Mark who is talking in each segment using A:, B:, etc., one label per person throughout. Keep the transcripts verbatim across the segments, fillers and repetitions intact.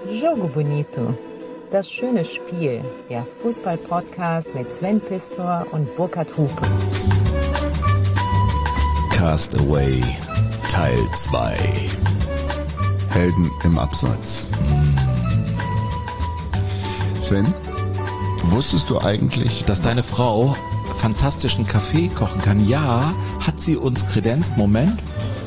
A: Jogo Bonito. Das schöne Spiel. Der Fußball-Podcast mit Sven Pistor und Burkhard Hupe.
B: Cast Away Teil zwei. Helden im Abseits. Sven, wusstest du eigentlich,
C: dass deine Frau fantastischen Kaffee kochen kann? Ja, hat sie uns kredenzt. Moment.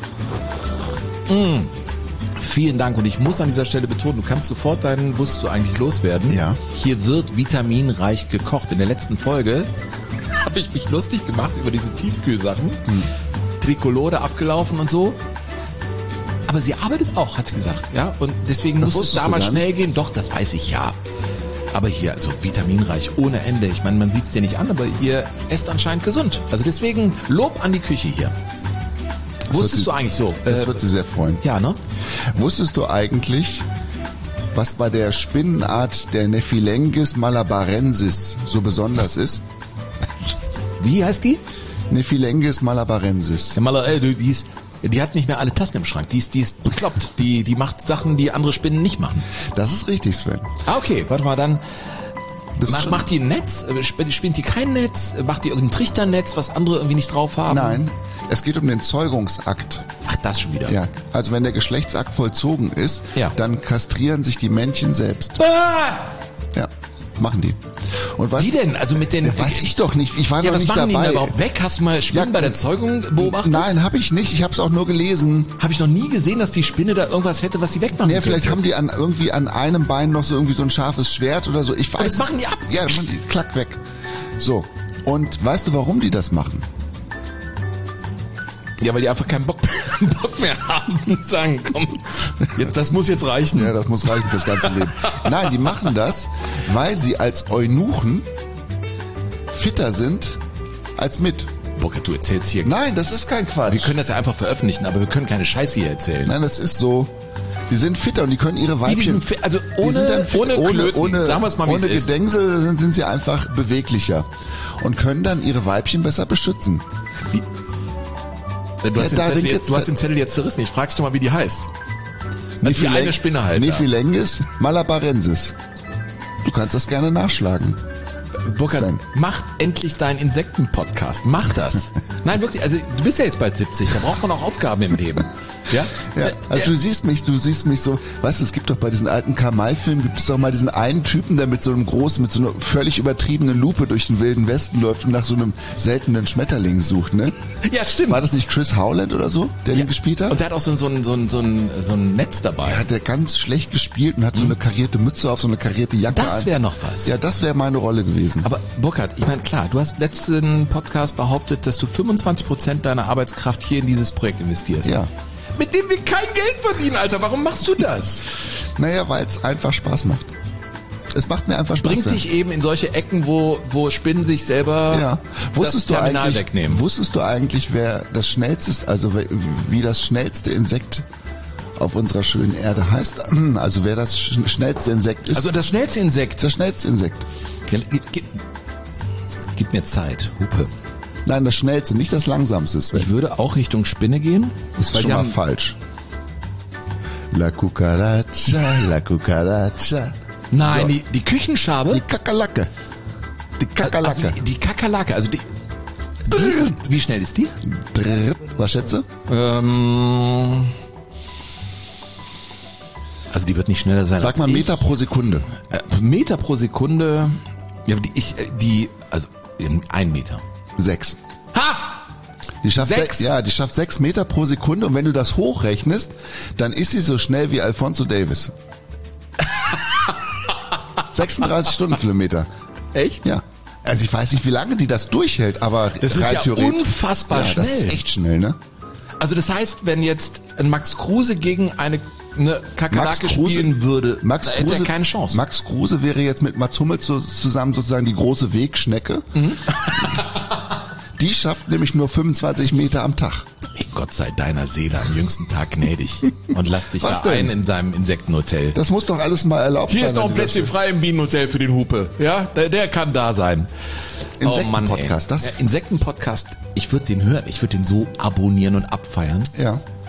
C: Mm. Vielen Dank, und ich muss an dieser Stelle betonen, du kannst sofort deinen Wusstest du eigentlich loswerden.
B: Ja.
C: Hier wird vitaminreich gekocht. In der letzten Folge habe ich mich lustig gemacht über diese Tiefkühlsachen. Hm. Trikolore abgelaufen und so. Aber sie arbeitet auch, hat sie gesagt. Ja, und deswegen
B: das
C: muss es da mal schnell gehen. Doch, das weiß ich ja. Aber hier, also vitaminreich ohne Ende. Ich meine, man sieht es dir nicht an, aber ihr esst anscheinend gesund. Also deswegen Lob an die Küche hier. Das Wusstest sie, du eigentlich so?
B: Das
C: äh,
B: wird sie sehr freuen.
C: Ja, ne?
B: Wusstest du eigentlich, was bei der Spinnenart der Nephilengis malabarensis so besonders ist?
C: Wie heißt die?
B: Nephilengis malabarensis.
C: Ja, Mal, äh, die ist, die hat nicht mehr alle Tassen im Schrank. Die ist, die ist bekloppt. Die, die macht Sachen, die andere Spinnen nicht machen.
B: Das ist richtig, Sven.
C: Ah, okay. Warte mal, dann
B: Mach,
C: macht die ein Netz? Spinnt die kein Netz? Macht die irgendein Trichternetz, was andere irgendwie nicht drauf haben?
B: Nein, es geht um den Zeugungsakt.
C: Ach, das schon wieder.
B: Ja, also wenn der Geschlechtsakt vollzogen ist,
C: ja.
B: dann kastrieren sich die Männchen selbst.
C: Ah!
B: Ja, machen die. Und was,
C: wie denn? Also mit den...
B: Ja, weiß ich doch nicht. Ich war
C: ja,
B: noch nicht dabei.
C: Ja, was machen die denn überhaupt weg? Hast du mal Spinnen ja, bei der Zeugung beobachtet?
B: Nein, habe ich nicht. Ich habe es auch nur gelesen.
C: Habe ich noch nie gesehen, dass die Spinne da irgendwas hätte, was sie wegmachen
B: Ja, vielleicht
C: könnte.
B: haben die an irgendwie an einem Bein noch so irgendwie so ein scharfes Schwert oder so. Ich weiß.
C: Und das machen die ab?
B: Ja, machen die klack weg. So. Und weißt du, warum die das machen?
C: Ja, weil die einfach keinen Bock, Bock mehr haben und sagen, komm, jetzt, das muss jetzt reichen.
B: Ja, das muss reichen fürs ganze Leben. Nein, die machen das, weil sie als Eunuchen fitter sind als mit.
C: Burkhard, du erzählst hier...
B: Nein, das ist kein Quatsch.
C: Wir können das ja einfach veröffentlichen, aber wir können keine Scheiße hier erzählen.
B: Nein, das ist so. Die sind fitter und die können ihre Weibchen...
C: Die, also ohne,
B: die dann fit,
C: ohne,
B: ohne,
C: Klöten,
B: ohne,
C: sagen wir es mal, wie
B: ohne
C: es ist.
B: Gedengsel sind, sind sie einfach beweglicher und können dann ihre Weibchen besser beschützen.
C: Wie? Du, hast,
B: ja,
C: den Zettel
B: jetzt,
C: jetzt, du hast den Zettel jetzt zerrissen. Ich frag's doch mal, wie die heißt. Also wie eine Spinne halt.
B: Nephilengis malabarensis. Du kannst das gerne nachschlagen.
C: Burkhard, Sven, mach endlich deinen Insekten-Podcast. Mach das. Nein, wirklich, also du bist ja jetzt bald siebzig, da braucht man auch Aufgaben im Leben. Ja?
B: Ja, also du siehst mich, du siehst mich so, weißt du, es gibt doch bei diesen alten Kamal-Filmen, gibt es doch mal diesen einen Typen, der mit so einem großen, mit so einer völlig übertriebenen Lupe durch den wilden Westen läuft und nach so einem seltenen Schmetterling sucht, ne?
C: Ja, stimmt.
B: War das nicht Chris Howland oder so, der
C: ja.
B: den gespielt hat?
C: Und der hat auch so ein, so ein, so ein, so ein, so ein Netz dabei.
B: Ja, der ganz schlecht gespielt und hat mhm. so eine karierte Mütze auf, so eine karierte Jacke.
C: Das wäre noch was.
B: Ja, das wäre meine Rolle gewesen.
C: Aber Burkhard, ich meine, klar, du hast letzten Podcast behauptet, dass du fünfundzwanzig Prozent deiner Arbeitskraft hier in dieses Projekt investierst.
B: Ja.
C: Mit dem wir kein Geld verdienen, Alter. Warum machst du das?
B: Naja, weil es einfach Spaß macht. Es macht mir einfach Spaß.
C: Bringt dich eben in solche Ecken, wo, wo Spinnen sich selber
B: ja. wusstest
C: das Terminal
B: du eigentlich,
C: wegnehmen.
B: Wusstest du eigentlich, wer das schnellste ist, also wie das schnellste Insekt auf unserer schönen Erde heißt? Also wer das schnellste Insekt ist?
C: Also das schnellste Insekt?
B: Das schnellste Insekt.
C: Ja, gib, gib mir Zeit, Hupe.
B: Nein, das schnellste, nicht das langsamste.
C: Ich würde auch Richtung Spinne gehen.
B: Das ist schon mal falsch. La cucaracha, la cucaracha.
C: Nein,
B: so.
C: die, die Küchenschabe.
B: Die Kakerlake. Die Kakerlake.
C: Also die, die Kakerlake, also die, die... Wie schnell ist die?
B: Was schätze?
C: Ähm... Also die wird nicht schneller sein.
B: Sag mal Meter
C: ich.
B: pro Sekunde.
C: Äh, Meter pro Sekunde. Ja, die, ich, die, also ein Meter.
B: Sechs.
C: Ha!
B: Die schafft
C: sechs.
B: Se- ja, die schafft sechs Meter pro Sekunde und wenn du das hochrechnest, dann ist sie so schnell wie Alphonso Davis. sechsunddreißig Stundenkilometer.
C: Echt?
B: Ja. Also ich weiß nicht, wie lange die das durchhält, aber
C: das ist ja unfassbar
B: ja,
C: schnell.
B: Das ist echt schnell, ne?
C: Also das heißt, wenn jetzt ein Max Kruse gegen eine, eine Kakerlake spielen würde,
B: Max
C: da hätte
B: Kruse,
C: er keine Chance.
B: Max Kruse wäre jetzt mit Mats Hummels zusammen sozusagen die große Wegschnecke. Mhm. Die schafft nämlich nur fünfundzwanzig Meter am Tag.
C: Hey, Gott sei deiner Seele am jüngsten Tag gnädig und lass dich
B: Was
C: da
B: denn?
C: ein in seinem Insektenhotel.
B: Das muss doch alles mal erlaubt sein.
C: Hier ist noch ein Plätzchen frei im Bienenhotel für den Hupe. Ja, der, der kann da sein.
B: Insektenpodcast,
C: oh
B: das?
C: Ja, Insektenpodcast, ich würde den hören. Ich würde den so abonnieren und abfeiern.
B: Ja.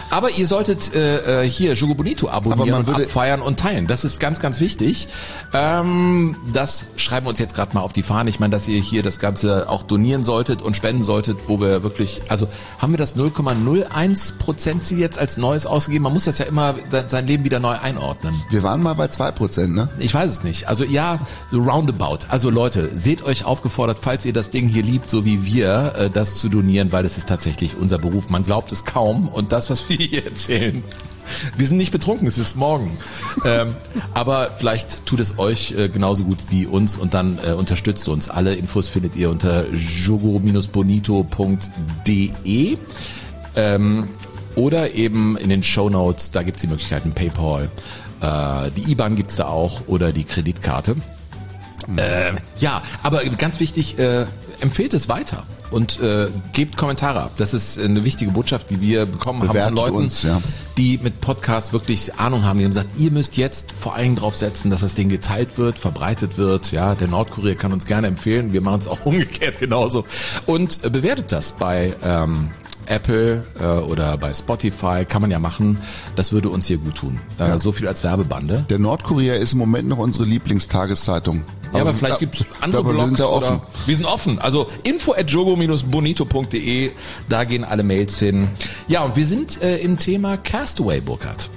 C: Aber ihr solltet äh, hier Jogo Bonito abonnieren und
B: würde
C: abfeiern und teilen. Das ist ganz, ganz wichtig. Ähm, das schreiben wir uns jetzt gerade mal auf die Fahne. Ich meine, dass ihr hier das Ganze auch donieren solltet und spenden solltet, wo wir wirklich, also haben wir das null Komma null eins Prozent Ziel jetzt als Neues ausgegeben? Man muss das ja immer sein Leben wieder neu einordnen.
B: Wir waren mal bei zwei Prozent, ne?
C: Ich weiß es nicht. Also ja, roundabout. Also Leute, seht euch aufgefordert, falls ihr das Ding hier liebt, so wie wir, äh, das zu donieren, weil das ist tatsächlich unser Beruf. Man glaubt es kaum. Und das, was wir hier erzählen, wir sind nicht betrunken, es ist morgen. Ähm, aber vielleicht tut es euch äh, genauso gut wie uns und dann äh, unterstützt uns. Alle Infos findet ihr unter jogo bonito punkt de ähm, oder eben in den Shownotes, da gibt es die Möglichkeiten PayPal, äh, die I B A N gibt es da auch oder die Kreditkarte. Mhm. Äh, ja, aber ganz wichtig, äh, empfehlt es weiter. Und äh, gebt Kommentare ab. Das ist eine wichtige Botschaft, die wir bekommen
B: Bewertet
C: haben von Leuten,
B: uns, ja.
C: die mit Podcasts wirklich Ahnung haben. Die haben gesagt, ihr müsst jetzt vor allen Dingen drauf setzen, dass das Ding geteilt wird, verbreitet wird. Ja, der Nordkurier kann uns gerne empfehlen. Wir machen es auch umgekehrt genauso. Und äh, bewertet das bei ähm, Apple äh, oder bei Spotify. Kann man ja machen. Das würde uns hier gut tun. Äh, ja. So viel als Werbebande.
B: Der Nordkurier ist im Moment noch unsere Lieblingstageszeitung.
C: Ja, aber vielleicht gibt es andere
B: glaube,
C: Blogs.
B: Wir sind da offen.
C: Oder wir sind offen. Also info at jogo bonito punkt de, da gehen alle Mails hin. Ja, und wir sind äh, im Thema Castaway, Burkhard.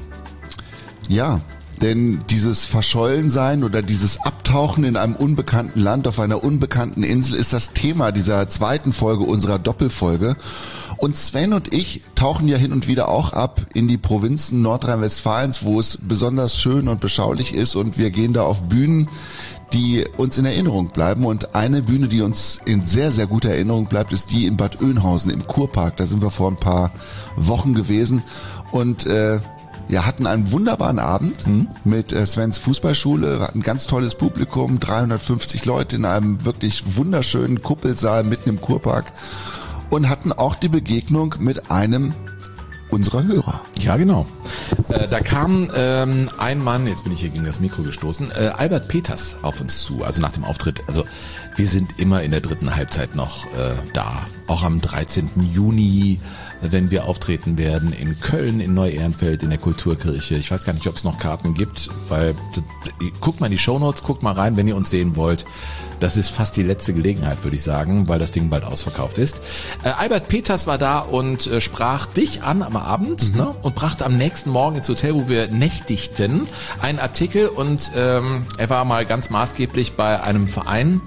B: Ja, denn dieses Verschollensein oder dieses Abtauchen in einem unbekannten Land auf einer unbekannten Insel ist das Thema dieser zweiten Folge unserer Doppelfolge. Und Sven und ich tauchen ja hin und wieder auch ab in die Provinzen Nordrhein-Westfalens, wo es besonders schön und beschaulich ist, und wir gehen da auf Bühnen, die uns in Erinnerung bleiben. Und eine Bühne, die uns in sehr, sehr guter Erinnerung bleibt, ist die in Bad Oeynhausen im Kurpark. Da sind wir vor ein paar Wochen gewesen und äh, ja, hatten einen wunderbaren Abend mhm. mit äh, Svens Fußballschule. Wir hatten ein ganz tolles Publikum, dreihundertfünfzig Leute in einem wirklich wunderschönen Kuppelsaal mitten im Kurpark, und hatten auch die Begegnung mit einem unserer Hörer.
C: Ja, genau. Äh, da kam ähm, ein Mann, jetzt bin ich hier gegen das Mikro gestoßen, äh, Albert Peters auf uns zu, also nach dem Auftritt. Also wir sind immer in der dritten Halbzeit noch äh, da. Auch am dreizehnten Juni, wenn wir auftreten werden in Köln, in Neu-Ehrenfeld, in der Kulturkirche. Ich weiß gar nicht, ob es noch Karten gibt, weil guckt mal in die Shownotes, guckt mal rein, wenn ihr uns sehen wollt. Das ist fast die letzte Gelegenheit, würde ich sagen, weil das Ding bald ausverkauft ist. Äh, Albert Peters war da und äh, sprach dich an am Abend, mhm. ne, und brachte am nächsten Morgen ins Hotel, wo wir nächtigten, einen Artikel, und ähm, er war mal ganz maßgeblich bei einem Verein,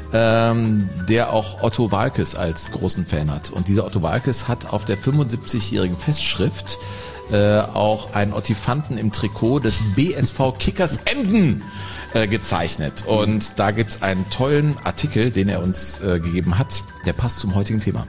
C: ähm, der auch Otto Waalkes als großen Fan hat. Und dieser Otto Waalkes hat auf der fünfundsiebzigjährigen Festschrift äh, auch einen Ottifanten im Trikot des B S V Kickers Emden äh, gezeichnet. Und da gibt's einen tollen Artikel, den er uns äh, gegeben hat, der passt zum heutigen Thema.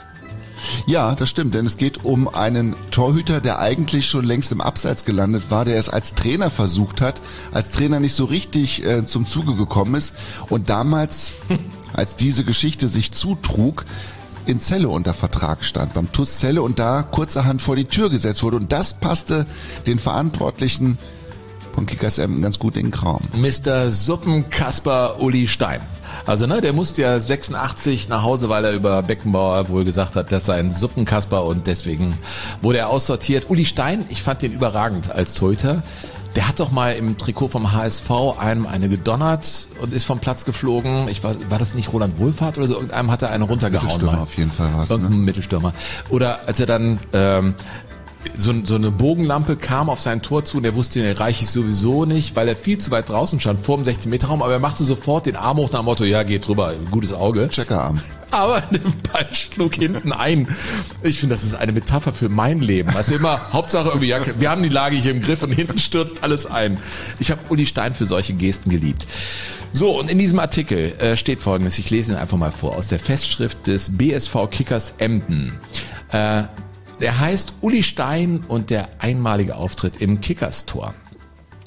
B: Ja, das stimmt, denn es geht um einen Torhüter, der eigentlich schon längst im Abseits gelandet war, der es als Trainer versucht hat, als Trainer nicht so richtig äh, zum Zuge gekommen ist und damals, als diese Geschichte sich zutrug, in Celle unter Vertrag stand, beim T U S Celle, und da kurzerhand vor die Tür gesetzt wurde, und das passte den Verantwortlichen von Kickers Emden ganz gut in den Kram.
C: Mister Suppenkasper Uli Stein. Also ne, der musste ja sechsundachtzig nach Hause, weil er über Beckenbauer wohl gesagt hat, das sei ein Suppenkasper, und deswegen wurde er aussortiert. Uli Stein, ich fand den überragend als Torhüter. Der hat doch mal im Trikot vom H S V einem eine gedonnert und ist vom Platz geflogen. Ich war, war das nicht Roland Wohlfahrt oder so? Irgendeinem hat er eine runtergehauen.
B: Mittelstürmer auf jeden Fall war es.
C: Irgendein ne? Mittelstürmer. Oder als er dann ähm, so, so eine Bogenlampe kam auf sein Tor zu, und er wusste, den erreiche ich sowieso nicht, weil er viel zu weit draußen stand, vor dem sechzehn-Meter-Raum, aber er machte sofort den Arm hoch nach dem Motto, ja, geht drüber, gutes Auge.
B: Checkerarm.
C: Aber der Ball schlug hinten ein. Ich finde, das ist eine Metapher für mein Leben. Also immer, Hauptsache irgendwie, ja, wir haben die Lage hier im Griff, und hinten stürzt alles ein. Ich habe Uli Stein für solche Gesten geliebt. So, und in diesem Artikel äh, steht Folgendes, ich lese ihn einfach mal vor, aus der Festschrift des B S V Kickers Emden. Äh, Der heißt Uli Stein und der einmalige Auftritt im Kickers-Tor.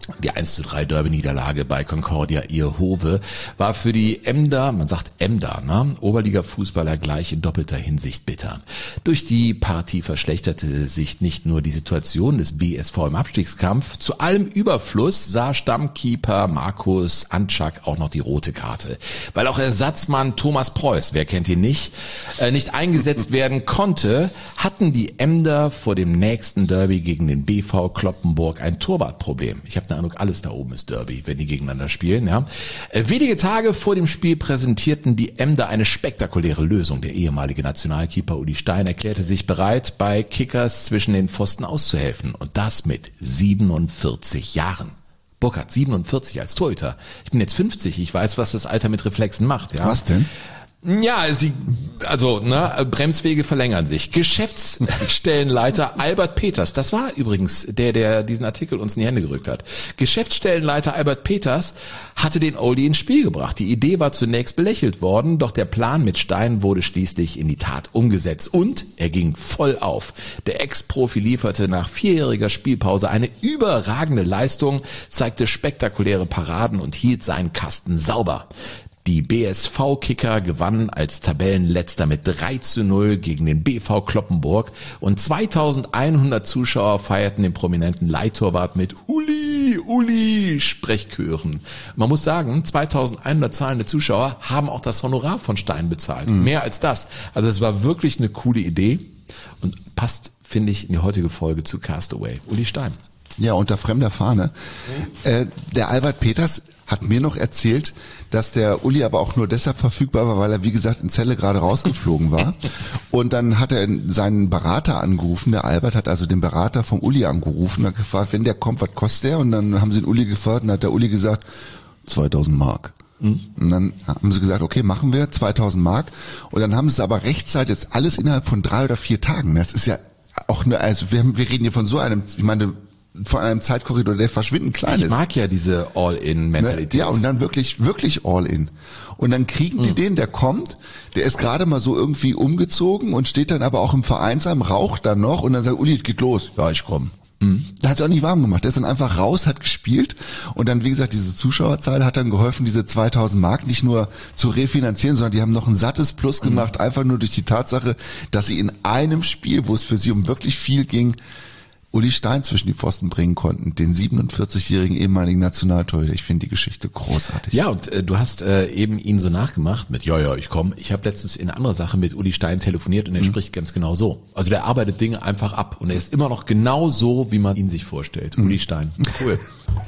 C: Die eins zu drei Derby-Niederlage bei Concordia Ierhove war für die Emder, man sagt Emder, ne, Oberliga-Fußballer gleich in doppelter Hinsicht bitter. Durch die Partie verschlechterte sich nicht nur die Situation des B S V im Abstiegskampf, zu allem Überfluss sah Stammkeeper Markus Antschak auch noch die rote Karte. Weil auch Ersatzmann Thomas Preuß, wer kennt ihn nicht, äh, nicht eingesetzt werden konnte, hatten die Emder vor dem nächsten Derby gegen den B V Cloppenburg ein Torwartproblem. Ich habe eine Ahnung, alles da oben ist Derby, wenn die gegeneinander spielen. Ja. Äh, wenige Tage vor dem Spiel präsentierten die Emder eine spektakuläre Lösung. Der ehemalige Nationalkeeper Uli Stein erklärte sich bereit, bei Kickers zwischen den Pfosten auszuhelfen. Und das mit siebenundvierzig Jahren. Burkhard, siebenundvierzig als Torhüter. Ich bin jetzt fünfzig, ich weiß, was das Alter mit Reflexen macht. Ja.
B: Was denn?
C: Ja, sie, also, ne, Bremswege verlängern sich. Geschäftsstellenleiter Albert Peters, das war übrigens der, der diesen Artikel uns in die Hände gerückt hat. Geschäftsstellenleiter Albert Peters hatte den Oldie ins Spiel gebracht. Die Idee war zunächst belächelt worden, doch der Plan mit Stein wurde schließlich in die Tat umgesetzt und er ging voll auf. Der Ex-Profi lieferte nach vierjähriger Spielpause eine überragende Leistung, zeigte spektakuläre Paraden und hielt seinen Kasten sauber. Die B S V-Kicker gewannen als Tabellenletzter mit drei zu null gegen den B V Cloppenburg und zweitausendeinhundert Zuschauer feierten den prominenten Leihtorwart mit Uli, Uli Sprechchören. Man muss sagen, zweitausendeinhundert zahlende Zuschauer haben auch das Honorar von Stein bezahlt. Mhm. Mehr als das. Also es war wirklich eine coole Idee und passt, finde ich, in die heutige Folge zu Castaway. Uli Stein.
B: Ja, unter fremder Fahne. Mhm. Äh, der Albert Peters hat mir noch erzählt, dass der Uli aber auch nur deshalb verfügbar war, weil er, wie gesagt, in Celle gerade rausgeflogen war. Und dann hat er seinen Berater angerufen. Der Albert hat also den Berater vom Uli angerufen und hat gefragt, wenn der kommt, was kostet der? Und dann haben sie den Uli gefragt und hat der Uli gesagt, zweitausend Mark. Mhm. Und dann haben sie gesagt, okay, machen wir, zweitausend Mark. Und dann haben sie es aber rechtzeitig, jetzt alles innerhalb von drei oder vier Tagen. Das ist ja auch eine, also wir, wir reden hier von so einem, ich meine, von einem Zeitkorridor, der verschwindend klein ist.
C: Ich mag ja diese All-In-Mentalität.
B: Ja, und dann wirklich, wirklich All-In. Und dann kriegen die mhm. den, der kommt, der ist gerade mal so irgendwie umgezogen und steht dann aber auch im Vereinsheim, raucht dann noch und dann sagt, Uli, es geht los. Ja, ich komm. Mhm. Da hat es auch nicht warm gemacht. Der ist dann einfach raus, hat gespielt und dann, wie gesagt, diese Zuschauerzahl hat dann geholfen, diese zweitausend Mark nicht nur zu refinanzieren, sondern die haben noch ein sattes Plus gemacht, mhm. einfach nur durch die Tatsache, dass sie in einem Spiel, wo es für sie um wirklich viel ging, Uli Stein zwischen die Pfosten bringen konnten, den siebenundvierzigjährigen ehemaligen Nationaltorhüter. Ich finde die Geschichte großartig.
C: Ja, und äh, du hast äh, eben ihn so nachgemacht mit, ja, ja, ich komme. Ich habe letztens in einer anderen Sache mit Uli Stein telefoniert und er mhm. spricht ganz genau so. Also der arbeitet Dinge einfach ab und er ist immer noch genau so, wie man ihn sich vorstellt. Mhm. Uli Stein, cool.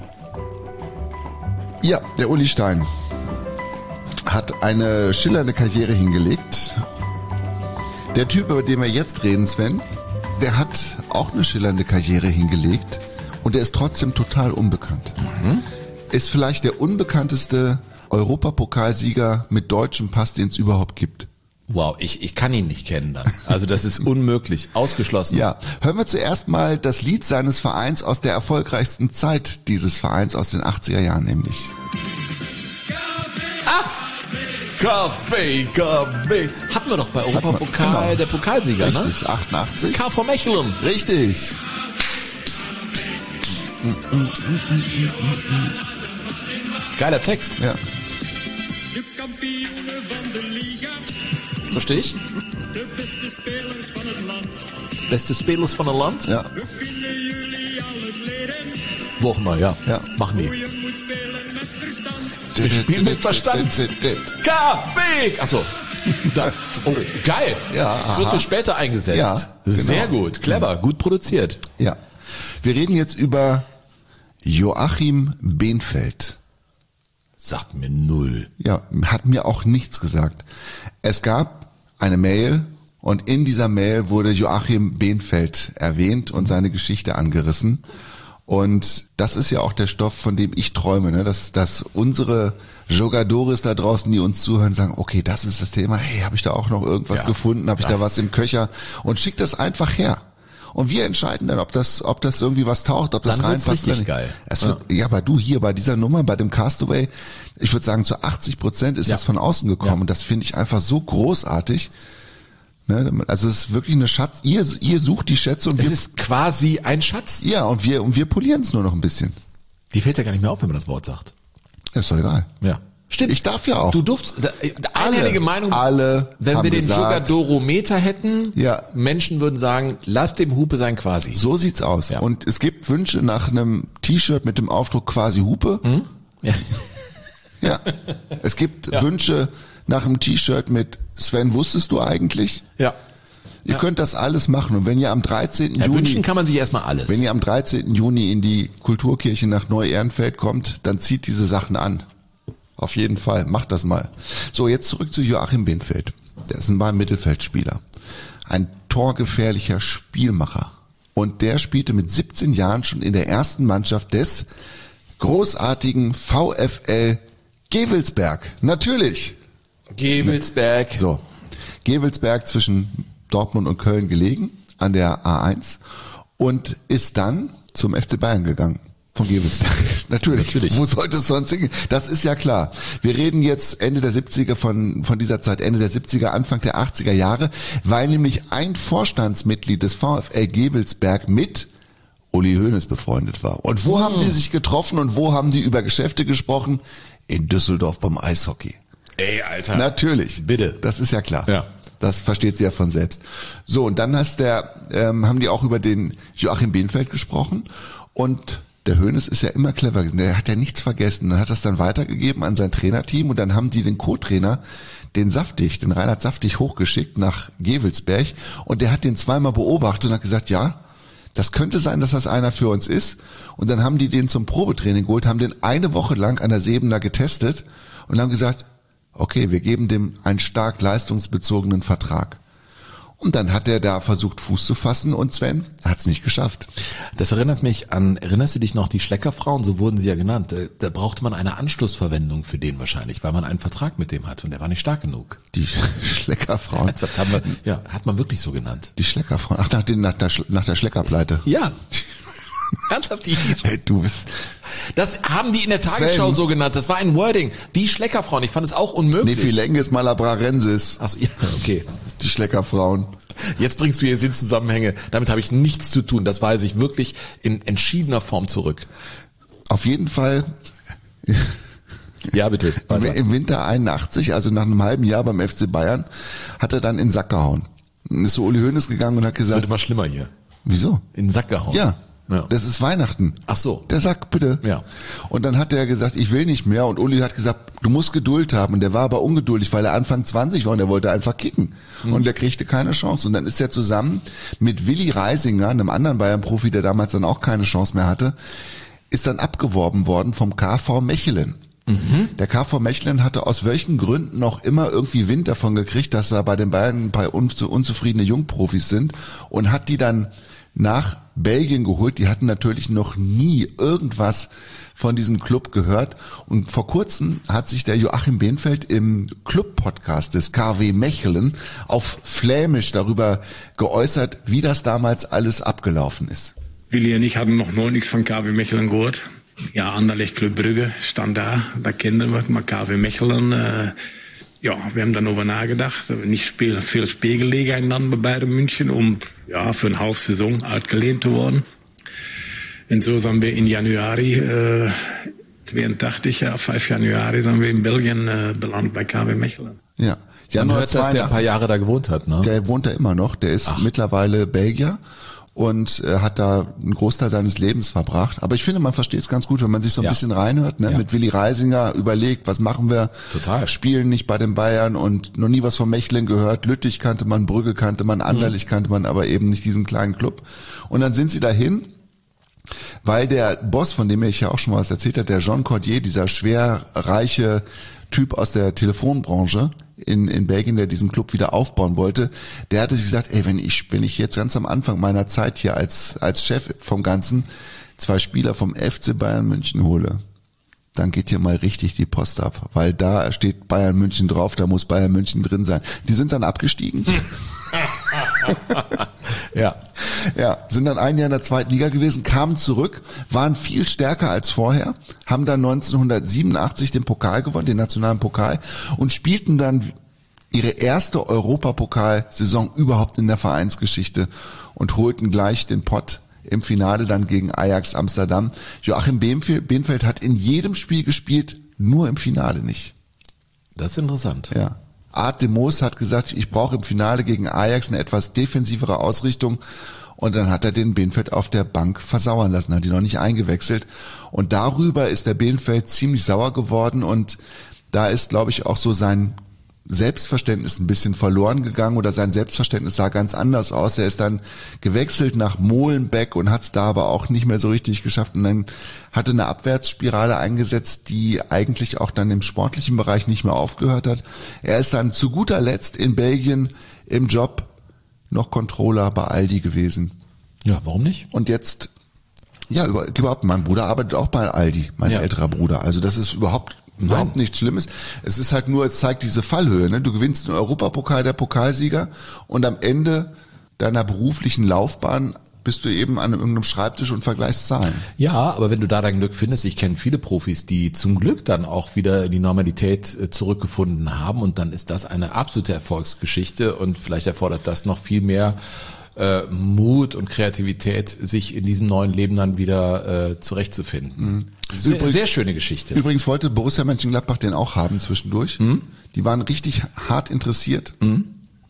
B: Ja, der Uli Stein hat eine schillernde Karriere hingelegt. Der Typ, über den wir jetzt reden, Sven, der hat auch eine schillernde Karriere hingelegt und der ist trotzdem total unbekannt. Mhm. Ist vielleicht der unbekannteste Europapokalsieger mit deutschem Pass, den es überhaupt gibt.
C: Wow, ich, ich kann ihn nicht kennen dann. Also das ist unmöglich, ausgeschlossen.
B: Ja, hören wir zuerst mal das Lied seines Vereins aus der erfolgreichsten Zeit dieses Vereins aus den achtziger Jahren nämlich.
C: Ah! Kaffee, Kaffee. Hatten wir doch bei Europapokal, der Pokalsieger,
B: richtig, ne?
C: Richtig,
B: achtundachtzig.
C: K V Mechelen.
B: Richtig.
C: Geiler Text.
B: Ja.
C: Verstehe ich? Beste Spelers von der Land?
B: Ja.
C: Wo auch immer, ja.
B: Ja.
C: Machen die. Wir spielen mit Verstand. Kaffee! Achso. Da, oh, geil.
B: Ja, aha.
C: Viertel später eingesetzt.
B: Ja, genau.
C: Sehr gut, clever, gut produziert.
B: Ja. Wir reden jetzt über Joachim Behnfeldt.
C: Sagt mir null.
B: Ja, hat mir auch nichts gesagt. Es gab eine Mail und in dieser Mail wurde Joachim Behnfeldt erwähnt und seine Geschichte angerissen. Und das ist ja auch der Stoff, von dem ich träume, ne? dass, dass unsere Jogadores da draußen, die uns zuhören, sagen, okay, das ist das Thema, hey, habe ich da auch noch irgendwas ja, gefunden, habe ich da was im Köcher und schickt das einfach her. Und wir entscheiden dann, ob das, ob das irgendwie was taucht, ob das
C: dann
B: reinpasst.
C: Richtig geil.
B: Es wird, ja. ja, aber du hier bei dieser Nummer, bei dem Castaway, ich würde sagen, zu achtzig Prozent ist ja. das von außen gekommen ja. und das finde ich einfach so großartig. Also es ist wirklich eine Schatz. Ihr, ihr sucht die Schätze und
C: es
B: wir.
C: Es ist quasi ein Schatz.
B: Ja, und wir, und wir polieren es nur noch ein bisschen.
C: Die fällt ja gar nicht mehr auf, wenn man das Wort sagt.
B: Ist doch egal.
C: Ja. Stimmt.
B: Ich darf ja auch.
C: Du durfst, einhellige Meinung,
B: alle
C: wenn
B: haben
C: wir den
B: gesagt,
C: Jugadorometer hätten,
B: ja.
C: Menschen würden sagen, lass dem Hupe sein quasi.
B: So sieht's aus.
C: Ja.
B: Und es gibt Wünsche nach einem T-Shirt mit dem Aufdruck quasi Hupe.
C: Hm? Ja.
B: Ja. Es gibt
C: Ja.
B: Wünsche nach einem T-Shirt mit Sven, wusstest du eigentlich?
C: Ja.
B: Ihr
C: Ja.
B: könnt das alles machen. Und wenn ihr am dreizehnten
C: Ja,
B: Juni,
C: wünschen kann man sich erstmal alles.
B: wenn ihr am dreizehnten Juni in die Kulturkirche nach Neu-Ehrenfeld kommt, dann zieht diese Sachen an. Auf jeden Fall, macht das mal. So, jetzt zurück zu Joachim Bienenfeld. Der ist ein Bahn-Mittelfeldspieler. Ein torgefährlicher Spielmacher. Und der spielte mit siebzehn Jahren schon in der ersten Mannschaft des großartigen VfL Gevelsberg. Natürlich.
C: Gevelsberg.
B: So, Gevelsberg zwischen Dortmund und Köln gelegen, an der A eins. Und ist dann zum F C Bayern gegangen. Von Gevelsberg. Natürlich.
C: Natürlich.
B: Wo sollte es sonst hingehen? Das ist ja klar. Wir reden jetzt Ende der siebziger von, von dieser Zeit, Ende der siebziger, Anfang der achtziger Jahre, weil nämlich ein Vorstandsmitglied des VfL Gevelsberg mit Uli Hoeneß befreundet war. Und wo
C: hm.
B: haben die sich getroffen und wo haben die über Geschäfte gesprochen? In Düsseldorf beim Eishockey.
C: Ey, Alter.
B: Natürlich.
C: Bitte.
B: Das ist ja klar.
C: Ja.
B: Das versteht sie ja von selbst. So, und dann hast der, ähm, haben die auch über den Joachim Bienenfeld gesprochen und der Hoeneß ist ja immer clever gewesen, der hat ja nichts vergessen. Dann hat das dann weitergegeben an sein Trainerteam und dann haben die den Co-Trainer, den Saftig, den Reinhard Saftig hochgeschickt nach Gevelsberg und der hat den zweimal beobachtet und hat gesagt, ja, das könnte sein, dass das einer für uns ist. Und dann haben die den zum Probetraining geholt, haben den eine Woche lang an der Sebener getestet und haben gesagt, okay, wir geben dem einen stark leistungsbezogenen Vertrag. Und dann hat er da versucht, Fuß zu fassen und Sven hat es nicht geschafft.
C: Das erinnert mich an, ernnerst du dich noch, die Schleckerfrauen, so wurden sie ja genannt. Da, da brauchte man eine Anschlussverwendung für den wahrscheinlich, weil man einen Vertrag mit dem hatte und der war nicht stark genug.
B: Die Schleckerfrauen.
C: Ernsthaft, haben wir, ja, hat man wirklich so genannt.
B: Die Schleckerfrauen. Ach, nach, den, nach, der, nach der Schleckerpleite.
C: Ja. Ernsthaft, die hieß.
B: Hey, du bist...
C: Das haben die in der Tagesschau
B: Sven.
C: so genannt. Das war ein Wording. Die Schleckerfrauen. Ich fand es auch unmöglich.
B: Nephilenges malabrarensis.
C: Achso, ja, okay.
B: Die Schleckerfrauen.
C: Jetzt bringst du hier Sinnzusammenhänge. Damit habe ich nichts zu tun. Das weise ich wirklich in entschiedener Form zurück.
B: Auf jeden Fall...
C: Ja, bitte.
B: Im,
C: Weiter.
B: Im Winter einundachtzig, also nach einem halben Jahr beim F C Bayern, hat er dann in den Sack gehauen. Dann ist so Uli Hoeneß gegangen und hat
C: Wird
B: gesagt,
C: immer schlimmer hier.
B: wieso?
C: In den Sack gehauen.
B: Ja,
C: Ja.
B: das ist Weihnachten.
C: Ach so.
B: Der Sack, bitte.
C: Ja.
B: Und dann hat er gesagt, ich will nicht mehr. Und Uli hat gesagt, du musst Geduld haben. Und der war aber ungeduldig, weil er Anfang zwanzig war und er wollte einfach kicken. Mhm. Und der kriegte keine Chance. Und dann ist er zusammen mit Willi Reisinger, einem anderen Bayern-Profi, der damals dann auch keine Chance mehr hatte, ist dann abgeworben worden vom K V Mechelen. Mhm. Der K V Mechelen hatte aus welchen Gründen noch immer irgendwie Wind davon gekriegt, dass da bei den Bayern ein paar unzufriedene Jungprofis sind und hat die dann nach Belgien geholt. Die hatten natürlich noch nie irgendwas von diesem Club gehört. Und vor kurzem hat sich der Joachim Bienenfeld im Club-Podcast des K W Mechelen auf Flämisch darüber geäußert, wie das damals alles abgelaufen ist.
D: Willi und ich hatten noch nooit nichts von K W Mechelen gehört. Ja, Anderlecht Club Brugge stand da, da kenden wir maar K W Mechelen. Äh, ja, wir haben darüber nachgedacht. Nicht spielen, viel Spielgelegenheiten dann bei Bayern München, um ja für eine halbe Saison ausgelehnt zu werden. Und so sind wir in Januari äh, zweiundachtzig, ja, fünf Januari, sind wir in Belgien äh, belandet bei K W Mechelen.
B: Ja,
C: Man
B: Januar
C: hört, dass der ein paar
B: zweiundachtzig.
C: Jahre da gewohnt hat, ne?
B: Der wohnt da immer noch. Der ist
C: Ach.
B: mittlerweile Belgier und äh, hat da einen Großteil seines Lebens verbracht. Aber ich finde, man versteht es ganz gut, wenn man sich so ein
C: Ja.
B: bisschen reinhört, ne?
C: Ja.
B: Mit Willi Reisinger überlegt, was machen wir?
C: Total.
B: Spielen nicht bei den Bayern und noch nie was von Mechelen gehört. Lüttich kannte man, Brügge kannte man, Anderlecht
C: Mhm.
B: kannte man, aber eben nicht diesen kleinen Club. Und dann sind sie dahin, weil der Boss, von dem ich ja auch schon mal was erzählt habe, der Jean Cordier, dieser schwer reiche Typ aus der Telefonbranche in, in Belgien, der diesen Club wieder aufbauen wollte, der hatte sich gesagt, ey, wenn ich, wenn ich jetzt ganz am Anfang meiner Zeit hier als, als Chef vom Ganzen zwei Spieler vom F C Bayern München hole, dann geht hier mal richtig die Post ab, weil da steht Bayern München drauf, da muss Bayern München drin sein. Die sind dann abgestiegen.
C: Ja.
B: Ja, sind dann ein Jahr in der zweiten Liga gewesen, kamen zurück, waren viel stärker als vorher, haben dann neunzehnhundertsiebenundachtzig den Pokal gewonnen, den nationalen Pokal, und spielten dann ihre erste Europapokalsaison überhaupt in der Vereinsgeschichte und holten gleich den Pott im Finale dann gegen Ajax Amsterdam. Joachim Behnfeldt hat in jedem Spiel gespielt, nur im Finale nicht.
C: Das ist interessant.
B: Ja. Art de Moos hat gesagt, ich brauche im Finale gegen Ajax eine etwas defensivere Ausrichtung. Und dann hat er den Behnfeldt auf der Bank versauern lassen, hat ihn noch nicht eingewechselt. Und darüber ist der Behnfeldt ziemlich sauer geworden und da ist, glaube ich, auch so sein Selbstverständnis ein bisschen verloren gegangen oder sein Selbstverständnis sah ganz anders aus. Er ist dann gewechselt nach Molenbeek und hat es da aber auch nicht mehr so richtig geschafft und dann hatte eine Abwärtsspirale eingesetzt, die eigentlich auch dann im sportlichen Bereich nicht mehr aufgehört hat. Er ist dann zu guter Letzt in Belgien im Job noch Controller bei Aldi gewesen.
C: Ja, warum nicht?
B: Und jetzt, ja, überhaupt, mein Bruder arbeitet auch bei Aldi, mein
C: ja. älterer
B: Bruder. Also das ist überhaupt Nein. überhaupt nichts Schlimmes. Es ist halt nur, es zeigt diese Fallhöhe. Ne? Du gewinnst den Europapokal, der Pokalsieger, und am Ende deiner beruflichen Laufbahn bist du eben an irgendeinem Schreibtisch und vergleichst Zahlen.
C: Ja, aber wenn du da dein Glück findest, ich kenne viele Profis, die zum Glück dann auch wieder in die Normalität zurückgefunden haben und dann ist das eine absolute Erfolgsgeschichte und vielleicht erfordert das noch viel mehr äh, Mut und Kreativität, sich in diesem neuen Leben dann wieder äh, zurechtzufinden. Mhm. Sehr, übrigens, sehr schöne Geschichte.
B: Übrigens wollte Borussia Mönchengladbach den auch haben zwischendurch. Mhm. Die waren richtig hart interessiert mhm.